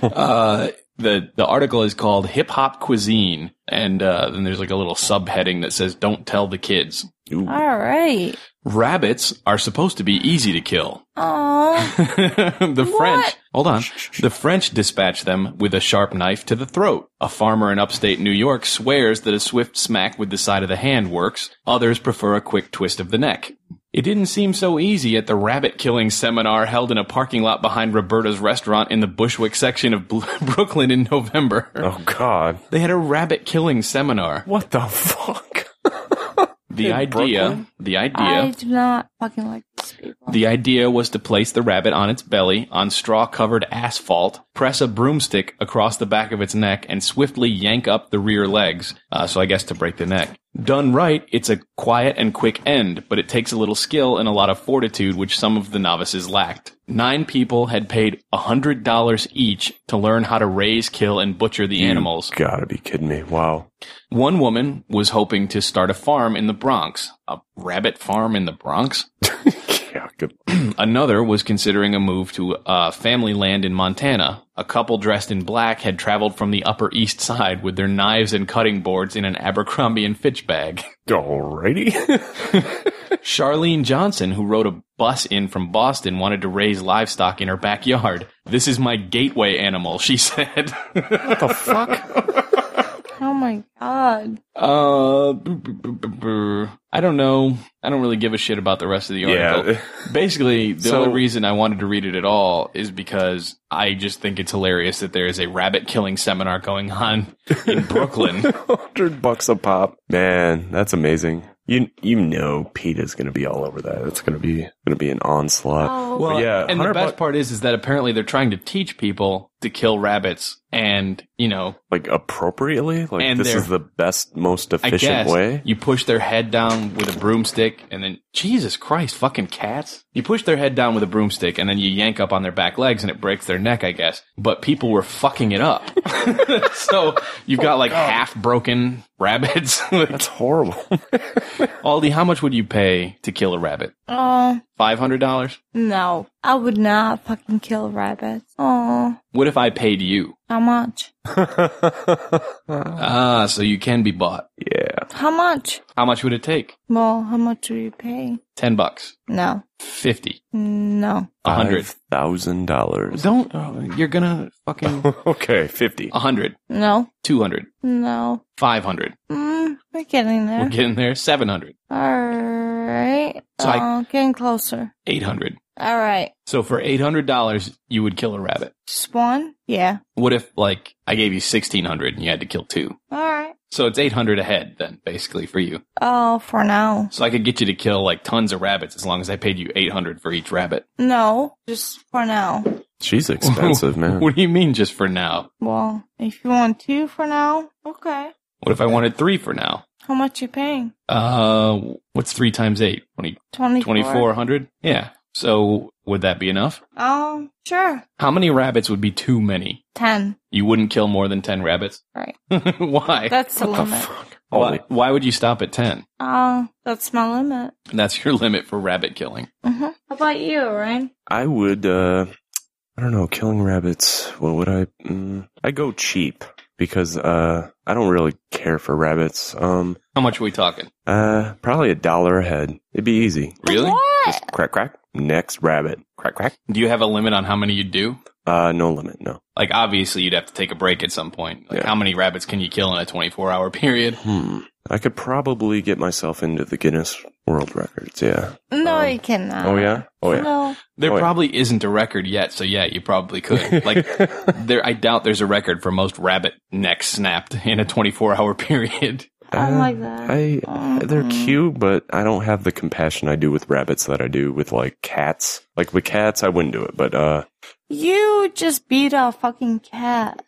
The article is called Hip Hop Cuisine, and then there's like a little subheading that says, "Don't tell the kids." Ooh. All right. Rabbits are supposed to be easy to kill. Aww. The French dispatch them with a sharp knife to the throat. A farmer in upstate New York swears that a swift smack with the side of the hand works. Others prefer a quick twist of the neck. It didn't seem so easy at the rabbit-killing seminar held in a parking lot behind Roberta's restaurant in the Bushwick section of Brooklyn in November. Oh, God. They had a rabbit-killing seminar. What the fuck? The idea. I do not fucking like these people. The idea was to place the rabbit on its belly on straw-covered asphalt, press a broomstick across the back of its neck, and swiftly yank up the rear legs. So I guess to break the neck. Done right, it's a quiet and quick end, but it takes a little skill and a lot of fortitude, which some of the novices lacked. 9 people had paid $100 each to learn how to raise, kill, and butcher the animals. You gotta be kidding me. Wow. One woman was hoping to start a farm in the Bronx. A rabbit farm in the Bronx? Yeah, good. Another was considering a move to family land in Montana. A couple dressed in black had traveled from the Upper East Side with their knives and cutting boards in an Abercrombie & Fitch bag. Alrighty. Charlene Johnson, who rode a bus in from Boston, wanted to raise livestock in her backyard. "This is my gateway animal," she said. What the fuck? Oh my god. I don't know. I don't really give a shit about the rest of the article. Yeah. Basically, the only reason I wanted to read it at all is because I just think it's hilarious that there is a rabbit killing seminar going on in Brooklyn. $100 a pop. Man, that's amazing. You know PETA's going to be all over that. It's going to be an onslaught. Oh. Well, yeah, and the best part is that apparently they're trying to teach people to kill rabbits and, like appropriately? Like and this is the best, most efficient way? You push their head down with a broomstick and then, Jesus Christ, fucking cats. You push their head down with a broomstick and then you yank up on their back legs and it breaks their neck, I guess. But people were fucking it up. So you've got like half broken rabbits. That's horrible. Aldi, how much would you pay to kill a rabbit? $500? No, I would not fucking kill rabbits. Oh. What if I paid you? How much? So you can be bought. Yeah. How much? How much would it take? Well, how much would you pay? $10. No. 50. No. 100. $5,000. Don't. You're gonna fucking. Okay, 50. 100. No. 200. No. 500. We're getting there. We're getting there. 700. All right. So getting closer. 800. All right. So for $800, you would kill a rabbit. Just one? Yeah. What if, like, I gave you $1,600 and you had to kill 2? All right. So it's $800 a head, then, basically, for you. Oh, for now. So I could get you to kill, like, tons of rabbits as long as I paid you $800 for each rabbit. No, just for now. She's expensive, man. What do you mean, just for now? Well, if you want 2 for now, okay. What if I wanted 3 for now? How much you paying? What's 3 times 8? 2,400? Yeah. So would that be enough? Sure. How many rabbits would be too many? 10. You wouldn't kill more than 10 rabbits? Right. Why? That's the limit. Why would you stop at 10? That's my limit. That's your limit for rabbit killing. Mm-hmm. How about you, Ryan? I would, I don't know, killing rabbits. What would I? I go cheap because I don't really care for rabbits. How much are we talking? Probably $1 a head. It'd be easy. Really? What? Just crack, crack. Next rabbit. Crack, crack. Do you have a limit on how many you do? No limit, no. Like, obviously, you'd have to take a break at some point. Like, how many rabbits can you kill in a 24-hour period? I could probably get myself into the Guinness World Records, yeah. No, you cannot. Oh, yeah? Oh, yeah. No. There probably isn't a record yet, so yeah, you probably could. Like, I doubt there's a record for most rabbit necks snapped in a 24-hour period. I like that. They're cute, but I don't have the compassion I do with rabbits that I do with, like, cats. Like, with cats, I wouldn't do it, but, You just beat a fucking cat.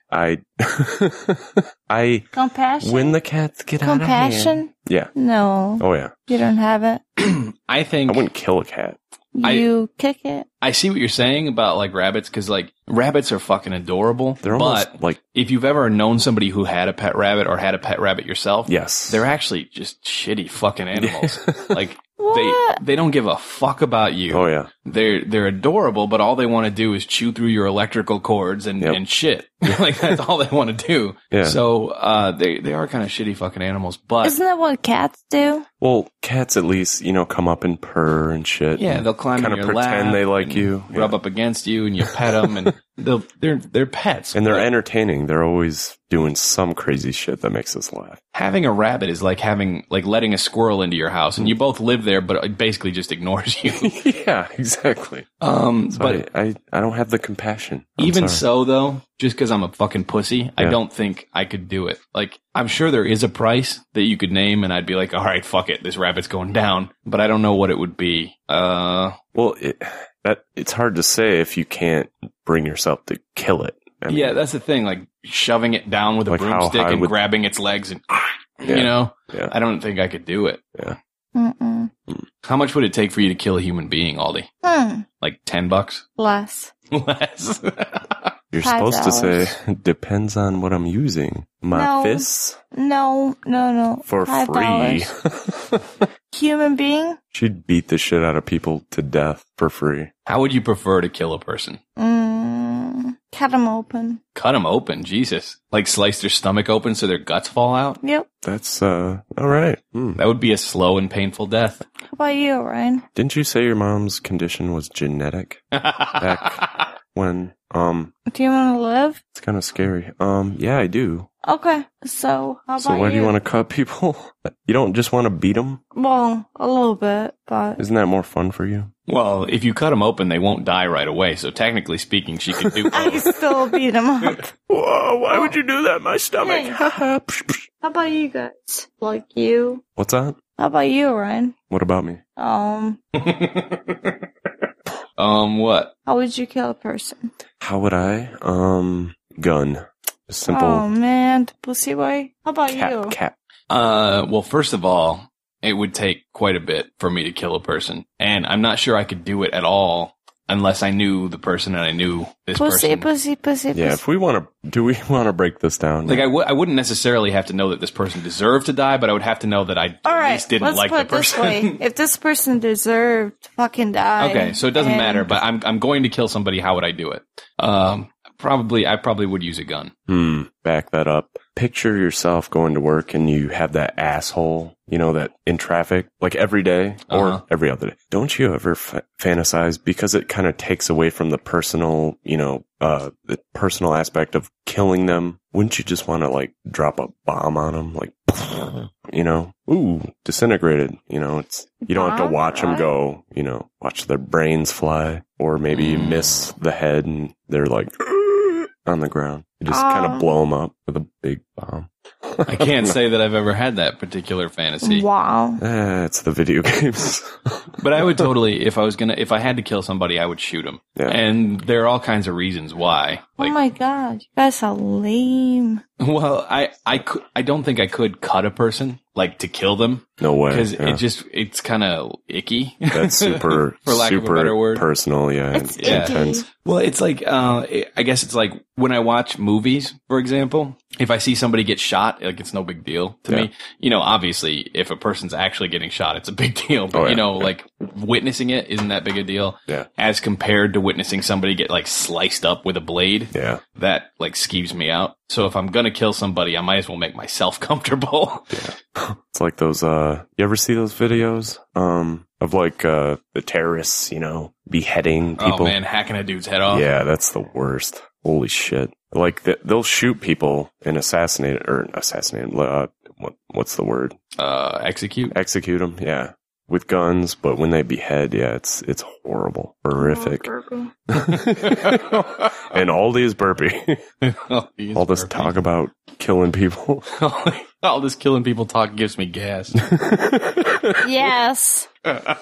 Compassion? When the cats get out of hand. Compassion? Yeah. No. Oh, yeah. You don't have it? I wouldn't kill a cat. You kick it. I see what you're saying about, like, rabbits, because, like, rabbits are fucking adorable. They're almost, but like... if you've ever known somebody who had a pet rabbit or had a pet rabbit yourself... Yes. They're actually just shitty fucking animals. Like... What? They don't give a fuck about you. Oh, yeah. They're adorable, but all they want to do is chew through your electrical cords and shit. Like, that's all they want to do. Yeah. So, they are kind of shitty fucking animals, but... Isn't that what cats do? Well, cats at least, come up and purr and shit. Yeah, they'll climb in your lap. Kind of pretend they like you. Rub up against you and you pet them and they're pets. And they're entertaining. They're always doing some crazy shit that makes us laugh. Having a rabbit is like letting a squirrel into your house and you both live there, but it basically just ignores you. Yeah, exactly. But I don't have the compassion. So though, just because I'm a fucking pussy, I don't think I could do it. Like, I'm sure there is a price that you could name and I'd be like, all right, fuck it, this rabbit's going down. But I don't know what it would be. Well, it's hard to say if you can't bring yourself to kill it. Yeah, that's the thing. Like, shoving it down with a broomstick and grabbing its legs and, I don't think I could do it. Yeah. Mm-mm. How much would it take for you to kill a human being, Aldi? Like $10? Less. Less. You're supposed to say, depends on what I'm using. My fists? No. For $5. Free. Human being? She'd beat the shit out of people to death for free. How would you prefer to kill a person? Cut them open. Cut them open? Jesus. Like slice their stomach open so their guts fall out? Yep. That's, all right. That would be a slow and painful death. How about you, Ryan? Didn't you say your mom's condition was genetic? Back when, Do you want to live? It's kind of scary. Yeah, I do. Okay. So, how about you? So why do you want to cut people? You don't just want to beat them? Well, a little bit, but... Isn't that more fun for you? Well, if you cut them open, they won't die right away. So technically speaking, she could do both. I still beat them up. Whoa, why would you do that? My stomach. Hey. How about you guys? Like you? What's that? How about you, Ryan? What about me? What? How would you kill a person? How would I? Gun. Simple. Oh, man. Pussy boy. How about you? Cat. Well, first of all, it would take quite a bit for me to kill a person. And I'm not sure I could do it at all unless I knew the person and I knew this person. Pussy. Yeah, if we want to, do we want to break this down? Like, I wouldn't necessarily have to know that this person deserved to die, but I would have to know that I at least didn't like the person. This way. If this person deserved to fucking die. Okay, so it doesn't matter, but I'm going to kill somebody. How would I do it? I probably would use a gun. Back that up. Picture yourself going to work and you have that asshole, that in traffic, like every day or every other day. Don't you ever fantasize, because it kind of takes away from the personal, the personal aspect of killing them? Wouldn't you just want to like drop a bomb on them? Like, disintegrated. You don't have to watch them go, watch their brains fly, or maybe you miss the head and they're like on the ground. You just kind of blow them up with a big bomb. I can't say that I've ever had that particular fantasy. Wow. It's the video games. But I would totally, if I had to kill somebody, I would shoot them. Yeah. And there are all kinds of reasons why. Like, oh my God, you guys are lame. Well, I don't think I could cut a person, like to kill them. No way. Because it's kind of icky. That's super, for lack of a better word. Personal, yeah. It's intense. Well, it's like, I guess it's like when I watch movies, for example, if I see somebody get shot, like it's no big deal to me. Obviously, if a person's actually getting shot, it's a big deal. But, like witnessing it isn't that big a deal. Yeah. As compared to witnessing somebody get like sliced up with a blade. Yeah. That like skeeves me out. So if I'm going to kill somebody, I might as well make myself comfortable. Yeah. It's like those, you ever see those videos, of like, the terrorists, beheading people? Oh man, hacking a dude's head off. Yeah, that's the worst. Holy shit. Like, they'll shoot people and assassinate them, what's the word? Execute? Execute them, yeah. With guns, but when they behead, it's horrible. Horrific. Oh, And Aldi is burpee. All this talk about killing people. All this killing people talk gives me gas. Yes.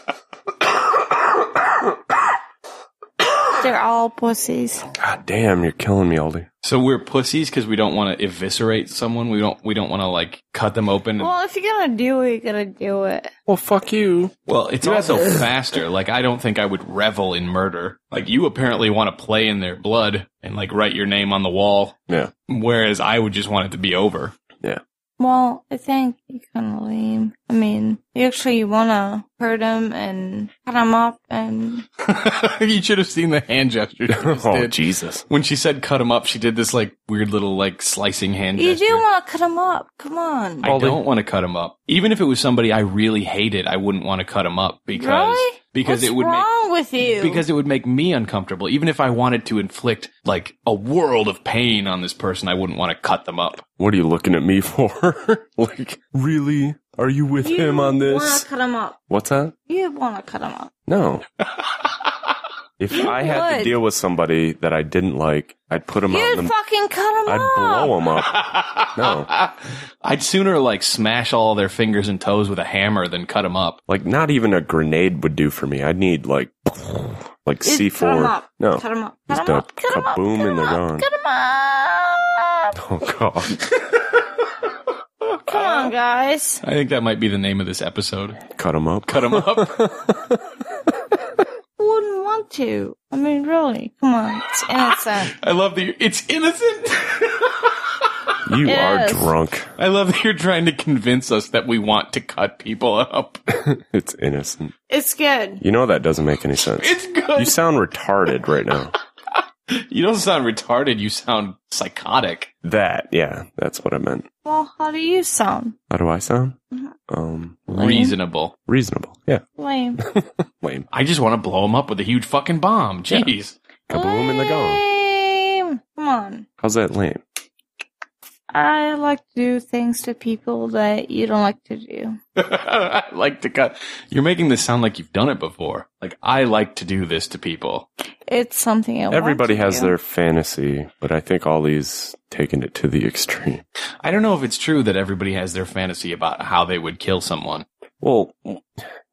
They're all pussies. God damn, you're killing me, Aldi. So we're pussies because we don't want to eviscerate someone. We don't want to like cut them open. Well, if you're gonna do it, you're gonna do it. Well, fuck you. Well, it's also faster. Like, I don't think I would revel in murder. Like, you apparently want to play in their blood and like write your name on the wall. Yeah. Whereas I would just want it to be over. Yeah. Well, I think you're kind of lame. I mean, you actually want to hurt him and cut him up and... You should have seen the hand gesture she just did. Jesus. When she said cut him up, she did this like weird little like slicing hand gesture. You do want to cut him up. Come on. I don't want to cut him up. Even if it was somebody I really hated, I wouldn't want to cut him up because... Really? Because What's it would wrong with you? Because it would make me uncomfortable. Even if I wanted to inflict like a world of pain on this person, I wouldn't want to cut them up. What are you looking at me for? Like, really? Are you with him on this? You want to cut him up. What's that? You want to cut him up. No. If I had to deal with somebody that I didn't like, I'd put him out in the... You'd fucking cut him up. I'd blow him up. No. I'd sooner like smash all their fingers and toes with a hammer than cut them up. Like, not even a grenade would do for me. I'd need like C4. Cut him up. No. Cut him up. Just Cut him up. Cut him up. kaboom and they're gone. Cut him up. Oh, God. Come on, guys. I think that might be the name of this episode. Cut him up. Cut them up. Wouldn't want to. I mean, really. Come on. It's innocent. I love that it's innocent. You are drunk. I love that you're trying to convince us that we want to cut people up. It's innocent. It's good. You know that doesn't make any sense. It's good. You sound retarded right now. You don't sound retarded. You sound psychotic. Yeah, that's what I meant. Well, how do you sound? How do I sound? Lame. Reasonable. Reasonable. Yeah. Lame. Lame. I just want to blow him up with a huge fucking bomb. Jeez. Yeah. Kaboom in the gong. Lame. Come on. How's that lame? I like to do things to people that you don't like to do. I like to cut. You're making this sound like you've done it before. Like, I like to do this to people. It's something Everybody want to has do. their fantasy, but I think Ollie's taken it to the extreme. I don't know if it's true that everybody has their fantasy about how they would kill someone. Well,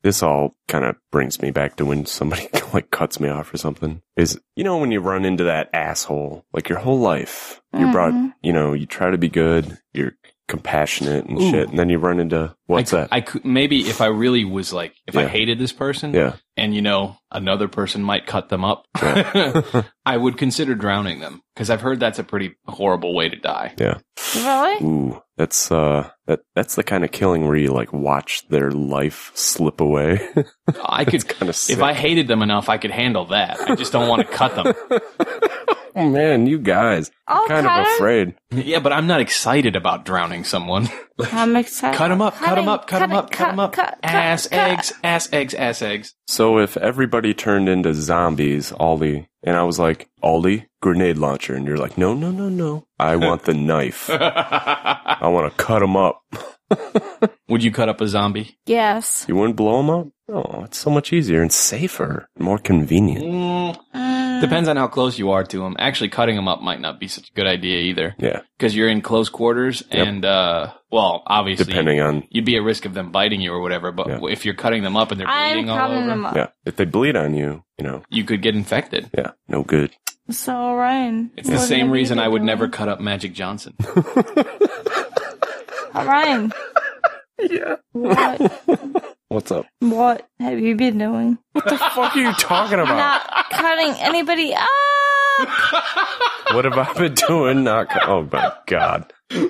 this all kind of brings me back to when somebody like cuts me off or something. Is, when you run into that asshole, like your whole life, you're brought, you try to be good, you're compassionate and shit, and then you run into that? I could, maybe if I really was like, if I hated this person, and another person might cut them up, I would consider drowning them, because I've heard that's a pretty horrible way to die. Yeah. Really? Ooh, that's the kind of killing where you like watch their life slip away. I could kind of if I hated them enough, I could handle that. I just don't want to cut them. Oh man, you guys. I'm kind of afraid. Yeah, but I'm not excited about drowning someone. I'm excited. Cut them up, cut them up, cut them up, cut them up. Ass eggs. So if everybody turned into zombies, Aldi, and I was like, Aldi, grenade launcher, and you're like, no. I want the knife. I want to cut them up. Would you cut up a zombie? Yes. You wouldn't blow them up? Oh, it's so much easier and safer, more convenient. Depends on how close you are to them. Actually, cutting them up might not be such a good idea either. Yeah. Because you're in close quarters and, obviously, depending on, you'd be at risk of them biting you or whatever, but if you're cutting them up and they're bleeding all over, them up. Yeah. If they bleed on you, you could get infected. Yeah. No good. So, Ryan. It's the same reason I would never cut up Magic Johnson. Ryan. Yeah. What? What's up? What have you been doing? What the fuck are you talking about? Not cutting anybody up. What have I been doing? Oh my God.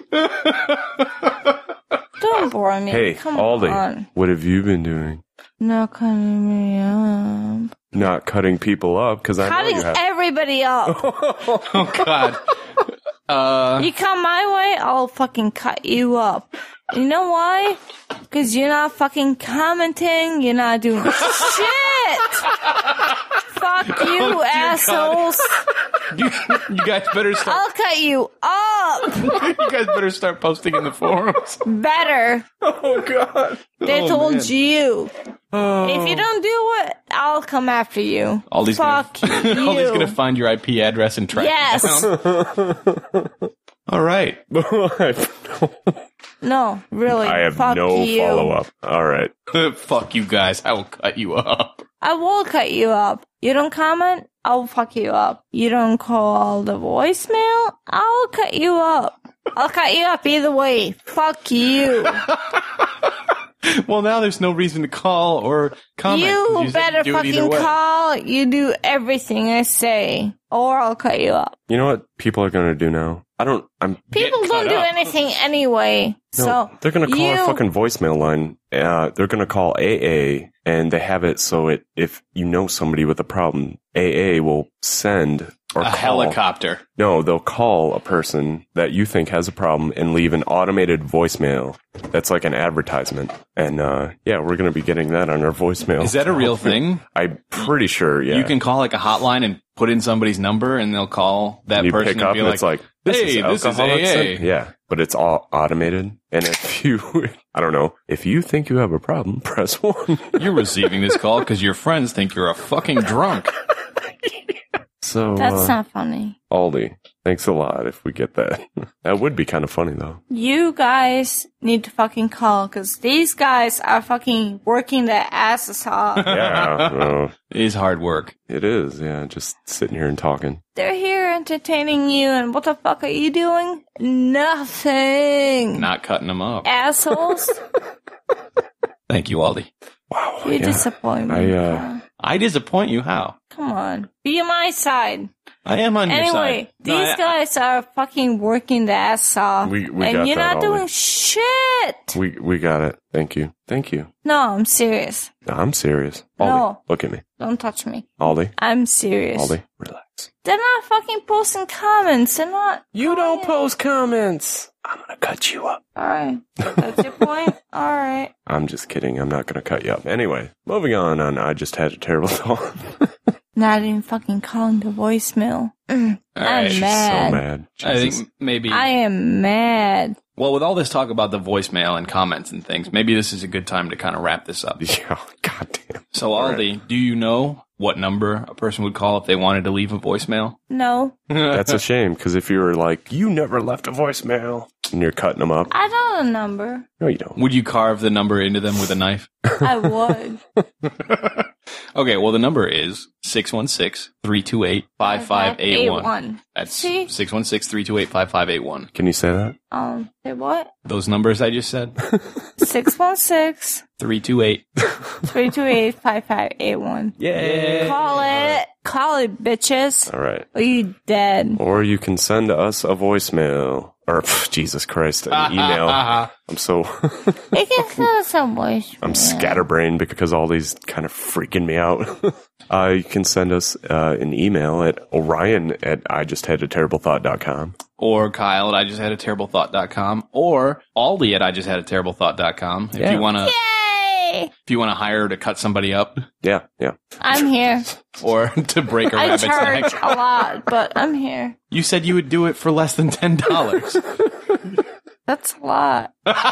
Don't bore me. Hey, come Aldi, on. what have you been doing? Not cutting me up. Not cutting people up, because I know you have. Cutting everybody up. Oh God. You come my way, I'll fucking cut you up. You know why? Because you're not fucking commenting. You're not doing shit. Fuck you, assholes. You guys better start. I'll cut you up. You guys better start posting in the forums. Better. Oh God. They told you. If you don't do it, I'll come after you. Fuck you. Aldi's gonna find your IP address and track you down. All right. No, really. I have fuck no you. follow-up. All right. Fuck you guys. I will cut you up. I will cut you up. You don't comment, I'll fuck you up. You don't call the voicemail, I'll cut you up. I'll cut you up either way. Fuck you. Well, now there's no reason to call or comment. You better fucking call. You do everything I say, or I'll cut you up. You know what people are going to do now? People don't do anything anyway. No, so they're going to call our fucking voicemail line. They're going to call AA, and they have it so if you know somebody with a problem, AA will send or a helicopter. No, they'll call a person that you think has a problem and leave an automated voicemail. That's like an advertisement. And we're going to be getting that on our voicemail. Is that a real thing? I'm pretty sure, yeah. You can call like a hotline and put in somebody's number, and they'll call that person and be like, it's like, hey, this is AA. Yeah, but it's all automated. And if you, I don't know, if you think you have a problem, press 1. You're receiving this call because your friends think you're a fucking drunk. So that's not funny. Aldi, thanks a lot if we get that. That would be kind of funny, though. You guys need to fucking call, because these guys are fucking working their asses off. Yeah. It is hard work. It is, yeah, just sitting here and talking. They're here entertaining you, and what the fuck are you doing? Nothing. Not cutting them up. Assholes. Thank you, Aldi. Wow. You disappoint me. I disappoint you? How? Come on. Be on my side. I am on your side. Anyway, these guys are fucking working the ass off. We and got you're that, not doing shit. We got it. Thank you. No, I'm serious. No, I'm serious. Aldi, No. look at me. Don't touch me. Aldi. I'm serious. Aldi, relax. They're not fucking posting comments. They're not. You don't post comments. I'm going to cut you up. Alright. That's your point? Alright. I'm just kidding. I'm not going to cut you up. Anyway, moving on. I just had a terrible thought. Not even fucking calling the voicemail. I'm right, mad. So mad. I think maybe. I am mad. Well, with all this talk about the voicemail and comments and things, maybe this is a good time to kind of wrap this up. Yeah, goddamn. So, Aldi, do you know what number a person would call if they wanted to leave a voicemail? No. That's a shame, because if you were like, you never left a voicemail, and you're cutting them up. I know the number. No, you don't. Would you carve the number into them with a knife? I would. Okay, well, the number is 616-328-5581. That's 616-328-5581. Can you say that? Say what? Those numbers I just said? 616-328-5581. Yeah. Call it, bitches. All right. Or you dead. Or you can send us a voicemail. Or, Jesus Christ, an email. I'm so... You can send us a voicemail. I'm scatterbrained because all these kind of freaking me out. You can send us an email at Orion@IJustHadATerribleThought.com. Or Kyle at IJustHadATerribleThought.com. Or Aldi at IJustHadATerribleThought.com. If you want to... If you want to hire to cut somebody up. Yeah. I'm here. Or to break a rabbit's neck. I charge a lot, but I'm here. You said you would do it for less than $10. That's a lot.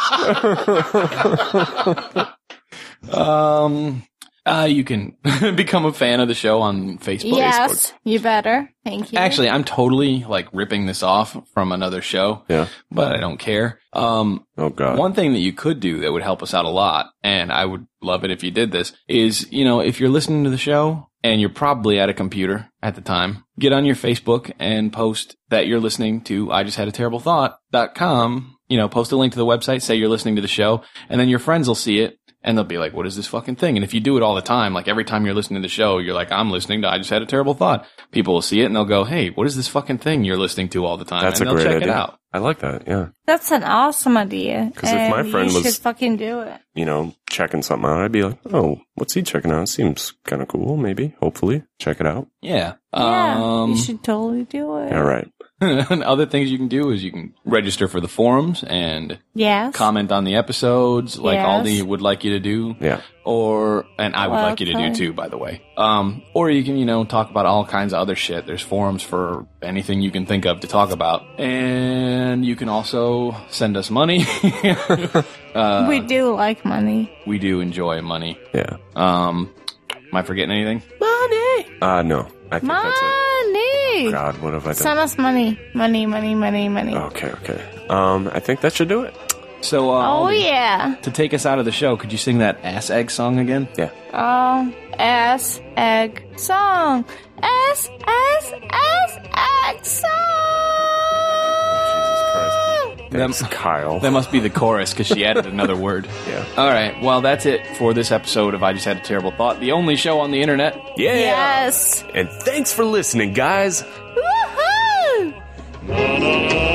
You can become a fan of the show on Facebook. Yes, you better. Thank you. Actually, I'm totally ripping this off from another show. Yeah. But I don't care. Oh God. One thing that you could do that would help us out a lot, and I would love it if you did this, is, if you're listening to the show and you're probably at a computer at the time, get on your Facebook and post that you're listening to IJustHadATerribleThought.com. Post a link to the website, say you're listening to the show, and then your friends will see it. And they'll be like, what is this fucking thing? And if you do it all the time, every time you're listening to the show, you're like, I'm listening to I Just Had a Terrible Thought. People will see it and they'll go, hey, what is this fucking thing you're listening to all the time? That's and a great they'll check idea. it out. I like that, yeah. That's an awesome idea. Because if my friend you was, should fucking do it. checking something out, I'd be like, oh, what's he checking out? Seems kind of cool, maybe, hopefully. Check it out. Yeah. You should totally do it. All right. And other things you can do is you can register for the forums and comment on the episodes like Aldi would like you to do. Yeah. And I would like you to do too, by the way. Or you can, talk about all kinds of other shit. There's forums for anything you can think of to talk about. And you can also send us money. We do like money. We do enjoy money. Yeah. Am I forgetting anything? Money! No. I think that's it. God, what have I done? Send us money. Money. Okay. I think that should do it. So, yeah. To take us out of the show, could you sing that Ass Egg song again? Yeah. Ass Egg song. Ass Egg song. Thanks, Kyle. That must be the chorus because she added another word. Yeah. All right. Well, that's it for this episode of I Just Had a Terrible Thought, the only show on the internet. Yeah. Yes. And thanks for listening, guys. Woohoo!